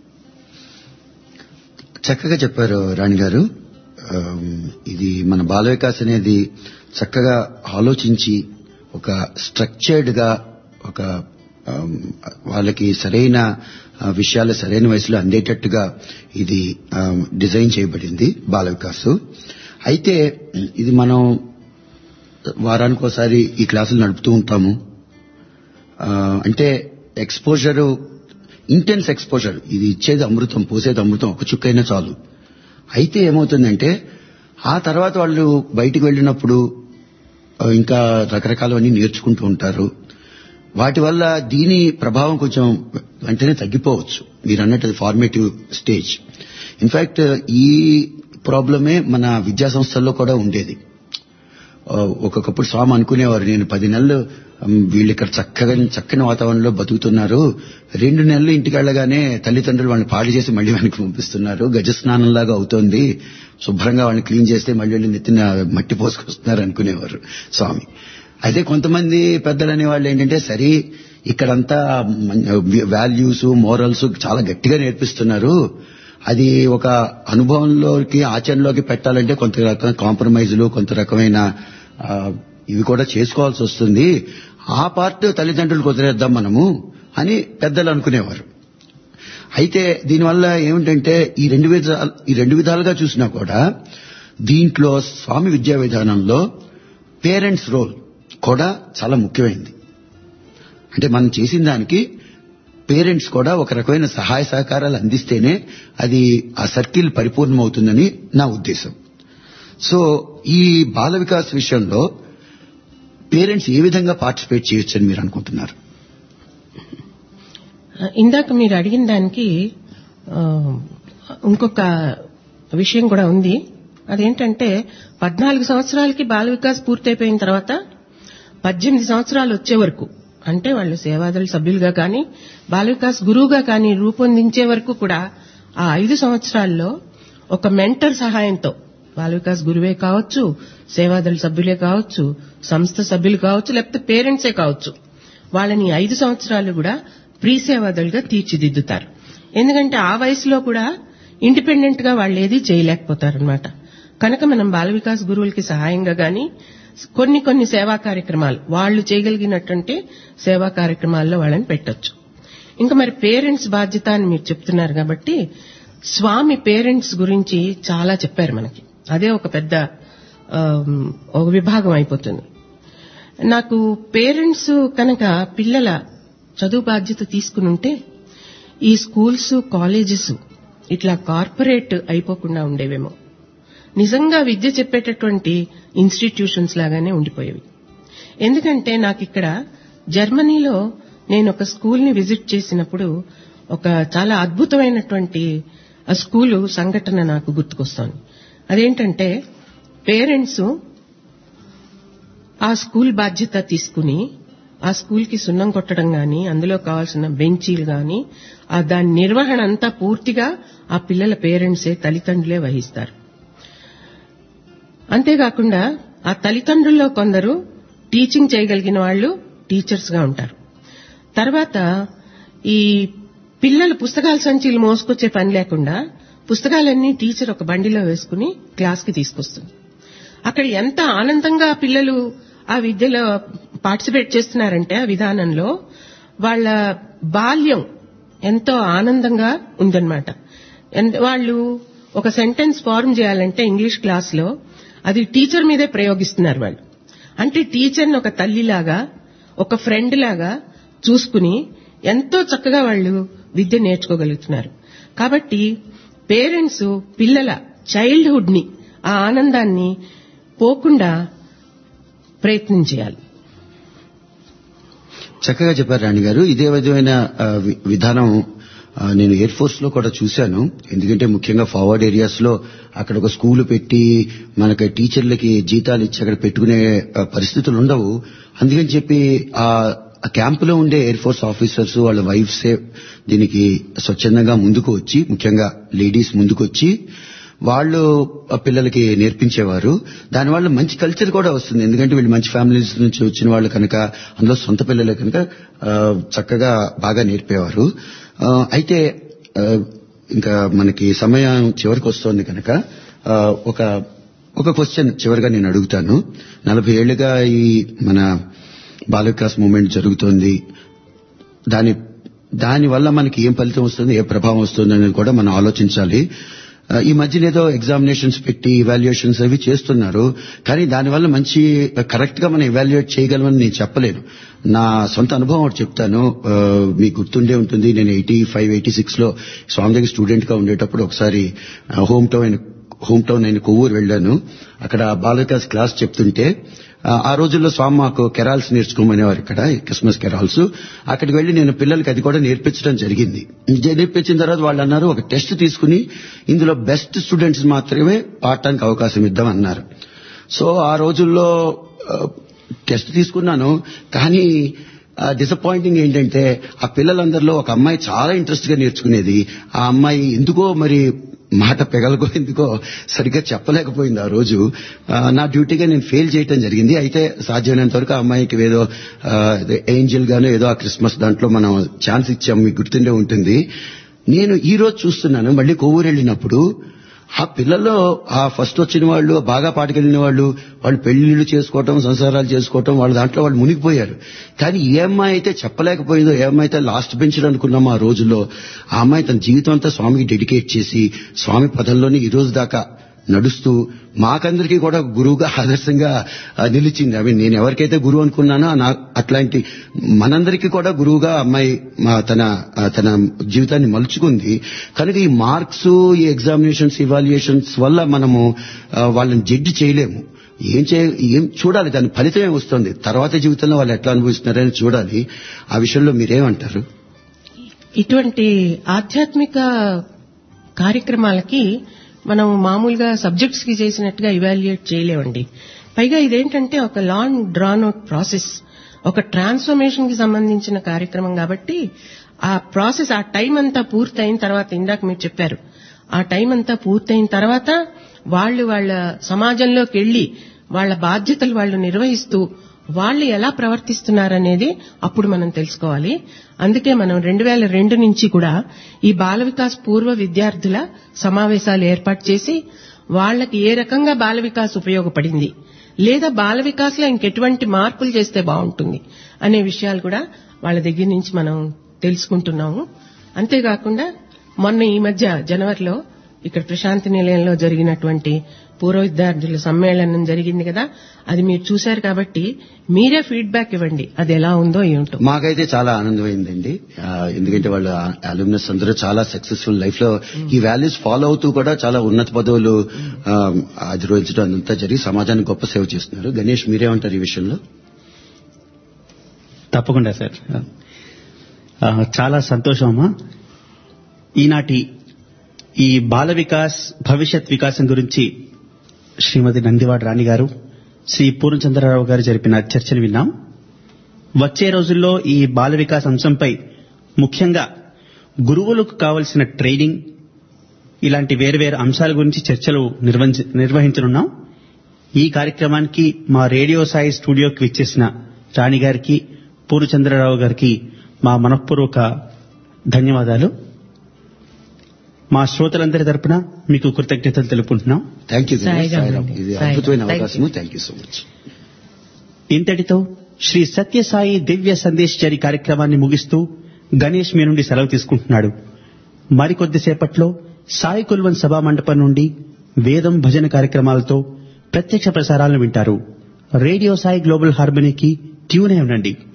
చక్కగా చెప్పారు రాణి గారు. ఇది మన బాల వికాస్ అనేది చక్కగా ఆలోచించి ఒక స్ట్రక్చర్డ్ గా ఒక వాళ్ళకి సరైన విషయాలు సరైన వయసులో అందేటట్టుగా ఇది డిజైన్ చేయబడింది బాల వికాస్. అయితే ఇది మనం వారానికి ఒకసారి ఈ క్లాసులు నడుపుతూ ఉంటాము. అంటే ఎక్స్పోజర్, ఇంటెన్స్ ఎక్స్పోజర్, ఇది ఇచ్చేది అమృతం, పోసేది అమృతం, ఒక చుక్కైనా చాలు. అయితే ఏమవుతుందంటే ఆ తర్వాత వాళ్ళు బయటికి వెళ్ళినప్పుడు ఇంకా రకరకాలవన్నీ నేర్చుకుంటూ ఉంటారు. వాటి వల్ల దీని ప్రభావం కొంచెం వెంటనే తగ్గిపోవచ్చు. మీరు అన్నట్టు ఫార్మేటివ్ స్టేజ్. ఇన్ఫాక్ట్ ఈ ప్రాబ్లమే మన విద్యా సంస్థల్లో కూడా ఉండేది. ఒక్కొక్కప్పుడు స్వామి అనుకునేవారు, నేను పది నెలలు వీళ్ళు ఇక్కడ చక్కగా చక్కని వాతావరణంలో బతుకుతున్నారు, రెండు నెలలు ఇంటికి వెళ్ళగానే తల్లిదండ్రులు వాళ్ళని పాడు చేసి మళ్లీ వెనక్కి పంపిస్తున్నారు, గజస్నానంలాగా అవుతోంది, శుభ్రంగా వాళ్ళని క్లీన్ చేస్తే మళ్లీ నెత్తిన మట్టి పోసుకొస్తున్నారు అనుకునేవారు స్వామి. అయితే కొంతమంది పెద్దలు అనేవాళ్ళు ఏంటంటే, సరే ఇక్కడంతా వాల్యూస్, మోరల్స్ చాలా గట్టిగా నేర్పిస్తున్నారు, అది ఒక అనుభవంలోకి ఆచరణలోకి పెట్టాలంటే కొంత రకమైన కాంప్రమైజులు, కొంత రకమైన ఇవి కూడా చేసుకోవాల్సి వస్తుంది, ఆ పార్ట్ తల్లిదండ్రులకు వదిలేద్దాం మనము అని పెద్దలు అనుకునేవారు. అయితే దీనివల్ల ఏమిటంటే ఈ రెండు విధాలు ఈ రెండు విధాలుగా చూసినా కూడా దీంట్లో స్వామి విద్యా విధానంలో పేరెంట్స్ రోల్ కూడా చాలా ముఖ్యమైంది. అంటే మనం చేసిన దానికి పేరెంట్స్ కూడా ఒక రకమైన సహాయ సహకారాలు అందిస్తేనే అది ఆ సర్కిల్ పరిపూర్ణమవుతుందని నా ఉద్దేశం. సో ఈ బాల వికాస్ విషయంలో పేరెంట్స్ ఏ విధంగా పార్టిసిపేట్ చేయొచ్చని మీరు అనుకుంటున్నారు? ఇందాక మీరు అడిగిన దానికి ఇంకొక విషయం కూడా ఉంది. అదేంటంటే పద్నాలుగు సంవత్సరాలకి బాల వికాస్ పూర్తయిపోయిన తర్వాత పద్దెనిమిది సంవత్సరాలు వచ్చే వరకు, అంటే వాళ్ళు సేవాదళ సభ్యులుగా కానీ బాల వికాస్ గురువుగా కానీ రూపొందించే వరకు కూడా ఆ ఐదు సంవత్సరాల్లో ఒక మెంటర్ సహాయంతో, బాల వికాస్ గురువే కావచ్చు, సేవాదళ సభ్యులే కావచ్చు, సంస్థ సభ్యులు కావచ్చు, లేకపోతే పేరెంట్సే కావచ్చు, వాళ్ళని ఐదు సంవత్సరాలు కూడా ప్రీ సేవాదళిగా తీర్చిదిద్దుతారు. ఎందుకంటే ఆ వయసులో కూడా ఇండిపెండెంట్ గా వాళ్ళు ఏది చేయలేకపోతారనమాట. కనుక మనం బాల వికాస్ గురువులకి సహాయంగా గాని కొన్ని కొన్ని సేవా కార్యక్రమాలు వాళ్ళు చేయగలిగినట్టుంటే సేవా కార్యక్రమాల్లో వాళ్ళని పెట్టొచ్చు. ఇంకా మరి పేరెంట్స్ బాధ్యత అని మీరు చెప్తున్నారు కాబట్టి స్వామి పేరెంట్స్ గురించి చాలా చెప్పారు మనకి. అదే ఒక పెద్ద ఒక విభాగం అయిపోతుంది. నాకు పేరెంట్స్ కనుక పిల్లల చదువు బాధ్యత తీసుకుని ఉంటే ఈ స్కూల్స్, కాలేజెస్ ఇట్లా కార్పొరేట్ అయిపోకుండా ఉండేవేమో, నిజంగా విద్య చెప్పేటటువంటి ఇన్స్టిట్యూషన్స్ లాగానే ఉండిపోయేవి. ఎందుకంటే నాకు ఇక్కడ జర్మనీలో నేను ఒక స్కూల్ ని విజిట్ చేసినప్పుడు ఒక చాలా అద్భుతమైనటువంటి ఆ స్కూలు సంఘటన నాకు గుర్తుకొస్తోంది. అదేంటంటే పేరెంట్స్ ఆ స్కూల్ బాధ్యత తీసుకుని ఆ స్కూల్ కి సున్నం కొట్టడం గాని, అందులో కావాల్సిన బెంచీలు గాని, దాని నిర్వహణ అంతా పూర్తిగా ఆ పిల్లల పేరెంట్సే, తల్లిదండ్రులే వహిస్తారు. అంతేకాకుండా ఆ తల్లిదండ్రుల్లో కొందరు టీచింగ్ చేయగలిగిన వాళ్ళు టీచర్స్ గా ఉంటారు. తర్వాత ఈ పిల్లలు పుస్తకాల సంచులు మోసుకొచ్చే పని లేకుండా పుస్తకాలన్నీ టీచర్ ఒక బండిలో వేసుకుని క్లాస్ కి తీసుకొస్తుంది. అక్కడ ఎంత ఆనందంగా పిల్లలు ఆ విద్యలో పార్టిసిపేట్ చేస్తున్నారంటే ఆ విధానంలో వాళ్ళ బాల్యం ఎంతో ఆనందంగా ఉందన్నమాట. వాళ్ళు ఒక సెంటెన్స్ ఫార్మ్ చేయాలంటే ఇంగ్లీష్ క్లాస్లో అది టీచర్ మీదే ప్రయోగిస్తున్నారు వాళ్ళు. అంటే టీచర్ని ఒక తల్లిలాగా, ఒక ఫ్రెండ్ లాగా చూసుకుని ఎంతో చక్కగా వాళ్ళు విద్య నేర్చుకోగలుగుతున్నారు. కాబట్టి పేరెంట్స్ పిల్లల చైల్డ్హుడ్ ని, ఆ ఆనందాన్ని పోకుండా ప్రయత్నం చేయాలి. చక్కగా చెప్పారు రాణి గారు. ఇదే విధమైన విధానం నేను ఎయిర్ ఫోర్స్ లో కూడా చూశాను. ఎందుకంటే ముఖ్యంగా ఫార్వర్డ్ ఏరియాస్ లో అక్కడ ఒక స్కూల్ పెట్టి మనకి టీచర్లకి జీతాలు ఇచ్చి అక్కడ పెట్టుకునే పరిస్థితులు ఉండవు. అందుకని చెప్పి ఆ క్యాంపులో ఉండే ఎయిర్ ఫోర్స్ ఆఫీసర్స్ వాళ్ళ వైఫ్సే దీనికి స్వచ్ఛందంగా ముందుకు వచ్చి, ముఖ్యంగా లేడీస్ ముందుకు వచ్చి వాళ్ళు పిల్లలకి నేర్పించేవారు. దానివల్ల మంచి కల్చర్ కూడా వస్తుంది. ఎందుకంటే వీళ్ళు మంచి ఫ్యామిలీస్ నుంచి వచ్చిన వాళ్ళు కనుక, అందులో సొంత పిల్లలే కనుక చక్కగా బాగా నేర్పేవారు. అయితే ఇంకా మనకి సమయం చివరికి వస్తోంది కనుక ఒక ఒక క్వశ్చన్ చివరిగా నేను అడుగుతాను. నలభై ఏళ్లుగా ఈ మన బాల వికాస్ మూవ్మెంట్ జరుగుతోంది. దాని దానివల్ల మనకి ఏం ఫలితం వస్తుంది, ఏ ప్రభావం వస్తుంది అనేది కూడా మనం ఆలోచించాలి. ఈ మధ్యన ఏదో ఎగ్జామినేషన్స్ పెట్టి ఇవాల్యుయేషన్స్ అవి చేస్తున్నారు. కానీ దానివల్ల మంచి కరెక్ట్ గా మనం ఇవాల్యుయేట్ చేయగలమని నేను చెప్పలేను. నా సొంత అనుభవం ఒకటి చెప్తాను. మీకు గుర్తుండే ఉంటుంది, నేను ఎయిటీ ఫైవ్ ఎయిటీ సిక్స్ లో స్వామి దగ్గర స్టూడెంట్ గా ఉండేటప్పుడు ఒకసారి హోమ్ టౌన్ హోమ్ టౌన్ అయిన కొవ్వూరు వెళ్ళాను. అక్కడ బాల వికాస్ క్లాస్ చెప్తుంటే ఆ రోజుల్లో స్వామి మాకు కెరాల్స్ నేర్చుకోమనేవారు, ఇక్కడ క్రిస్మస్ కెరాల్స్. అక్కడికి వెళ్లి నేను పిల్లలకి అది కూడా నేర్పించడం జరిగింది. నేర్పించిన తర్వాత వాళ్ళు అన్నారు, ఒక టెస్ట్ తీసుకుని ఇందులో బెస్ట్ స్టూడెంట్స్ మాత్రమే పాడటానికి అవకాశం ఇద్దాం అన్నారు. సో ఆ రోజుల్లో టెస్ట్ తీసుకున్నాను. కానీ డిసప్పాయింటింగ్ ఏంటంటే ఆ పిల్లలందరిలో ఒక అమ్మాయి చాలా ఇంట్రెస్ట్ గా నేర్చుకునేది. ఆ అమ్మాయి ఎందుకో మరి మాట పెగలకో ఎందుకో సరిగ్గా చెప్పలేకపోయింది. ఆ రోజు నా డ్యూటీగా నేను ఫెయిల్ చేయటం జరిగింది. అయితే సాధ్యమైనంత వరకు ఆ అమ్మాయికి ఏదో ఏంజల్ గానో ఏదో ఆ క్రిస్మస్ దాంట్లో మనం ఛాన్స్ ఇచ్చాం, మీకు గుర్తుండే ఉంటుంది. నేను ఈ రోజు చూస్తున్నాను, మళ్ళీ కొవ్వూరు వెళ్ళినప్పుడు ఆ పిల్లల్లో ఆ ఫస్ట్ వచ్చిన వాళ్ళు, బాగా పాటకెళ్ళిన వాళ్ళు, వాళ్ళు పెళ్లిళ్ళు చేసుకోవటం, సంసారాలు చేసుకోవటం, వాళ్ళ దాంట్లో వాళ్ళు మునిగిపోయారు. కానీ ఏ అమ్మాయి అయితే చెప్పలేకపోయిందో, ఏ అమ్మాయి అయితే లాస్ట్ బెంచ్ అనుకున్నామో ఆ రోజుల్లో, ఆ అమ్మాయి తన జీవితం అంతా స్వామికి డెడికేట్ చేసి స్వామి పదంలోనే ఈ రోజు దాకా నడుస్తూ మాకందరికీ కూడా గురువుగా ఆదర్శంగా నిలిచింది. అవి నేను ఎవరికైతే గురువు అనుకున్నానో అట్లాంటి మనందరికీ కూడా గురువుగా అమ్మాయి తన తన జీవితాన్ని మలుచుకుంది. కనుక ఈ మార్క్స్, ఈ ఎగ్జామినేషన్స్, ఇవాల్యుయేషన్స్ వల్ల మనము వాళ్ళని జడ్జి చేయలేము. ఏం చే ఏం చూడాలి, దాని ఫలితమే వస్తుంది. తర్వాత జీవితంలో వాళ్ళు ఎట్లా అనుభవిస్తున్నారని చూడాలి. ఆ విషయంలో మీరేమంటారు? ఇటువంటి ఆధ్యాత్మిక కార్యక్రమాలకి మనం మామూలుగా సబ్జెక్ట్స్ కి చేసినట్టుగా ఇవాల్యుయేట్ చేయలేమండి. పైగా ఇదేంటంటే ఒక లాంగ్ డ్రాన్ అవుట్ ప్రాసెస్, ఒక ట్రాన్స్ఫర్మేషన్ కి సంబంధించిన కార్యక్రమం కాబట్టి ఆ ప్రాసెస్, ఆ టైం అంతా పూర్తయిన తర్వాత, ఇందాక మీరు చెప్పారు, ఆ టైం అంతా పూర్తయిన తర్వాత వాళ్ళు వాళ్ళ సమాజంలోకి వెళ్లి వాళ్ళ బాధ్యతలు వాళ్ళు నిర్వహిస్తూ వాళ్ళు ఎలా ప్రవర్తిస్తున్నారనేది అప్పుడు మనం తెలుసుకోవాలి. అందుకే మనం రెండు వేల రెండు నుంచి కూడా ఈ బాల వికాస్ పూర్వ విద్యార్థుల సమావేశాలు ఏర్పాటు చేసి వాళ్ళకి ఏ రకంగా బాల వికాస్ ఉపయోగపడింది, లేదా బాల వికాస్ లో ఇంకెటువంటి మార్పులు చేస్తే బాగుంటుంది అనే విషయాలు కూడా వాళ్ళ దగ్గర నుంచి మనం తెలుసుకుంటున్నాము. అంతేకాకుండా మొన్న ఈ మధ్య జనవరిలో ఇక్కడ ప్రశాంతి నిలయంలో జరిగినటువంటి పూర్వ విద్యార్థుల సమ్మేళనం జరిగింది కదా, అది మీరు చూశారు కాబట్టి మీరే ఫీడ్బ్యాక్ ఇవ్వండి, అది ఎలా ఉందో ఏమిటో. మాకైతే చాలా ఆనందమైందండి. ఎందుకంటే వాళ్ళ అల్యూమినస్ అందరూ చాలా సక్సెస్ఫుల్ లైఫ్ లో ఈ వాల్యూస్ ఫాలో అవుతూ కూడా చాలా ఉన్నత పదవులు అధిరోహించడం అంతా జరిగి సమాజానికి గొప్ప సేవ చేస్తున్నారు. గణేష్, మీరేమంటారు ఈ విషయంలో? తప్పకుండా సార్, చాలా సంతోషం అమ్మా. ఈనాటి ఈ బాల వికాస్ భవిష్యత్ వికాసం గురించి శ్రీమతి నందివాడ రాణి గారు, శ్రీ పూర్ణచంద్రరావు గారు జరిపిన చర్చలు విన్నాం. వచ్చే రోజుల్లో ఈ బాల వికాస్ అంశంపై ముఖ్యంగా గురువులకు కావలసిన ట్రైనింగ్, ఇలాంటి వేర్వేరు అంశాల గురించి చర్చలు నిర్వహించనున్నాం. ఈ కార్యక్రమానికి మా రేడియో సాయి స్టూడియోకి విచ్చేసిన రాణి గారికి, పూర్ణచంద్రరావు గారికి మా మనఃపూర్వక ధన్యవాదాలు. మా శ్రోతలందరి తరపున మీకు కృతజ్ఞతలు తెలుపుకుంటున్నాం. Thank you. అద్భుతమైన అవకాశం. Thank you so much. ఇంతటితో శ్రీ సత్యసాయి దివ్య సందేశ్ జరి కార్యక్రమాన్ని ముగిస్తూ గణేష్ మీ నుండి సెలవు తీసుకుంటున్నాడు. మరికొద్దిసేపట్లో సాయి కుల్వన్ సభా మండపం నుండి వేదం భజన కార్యక్రమాలతో ప్రత్యక్ష ప్రసారాలను వింటారు. రేడియో సాయి గ్లోబల్ హార్మనీకి ట్యూన్ అయి ఉండండి.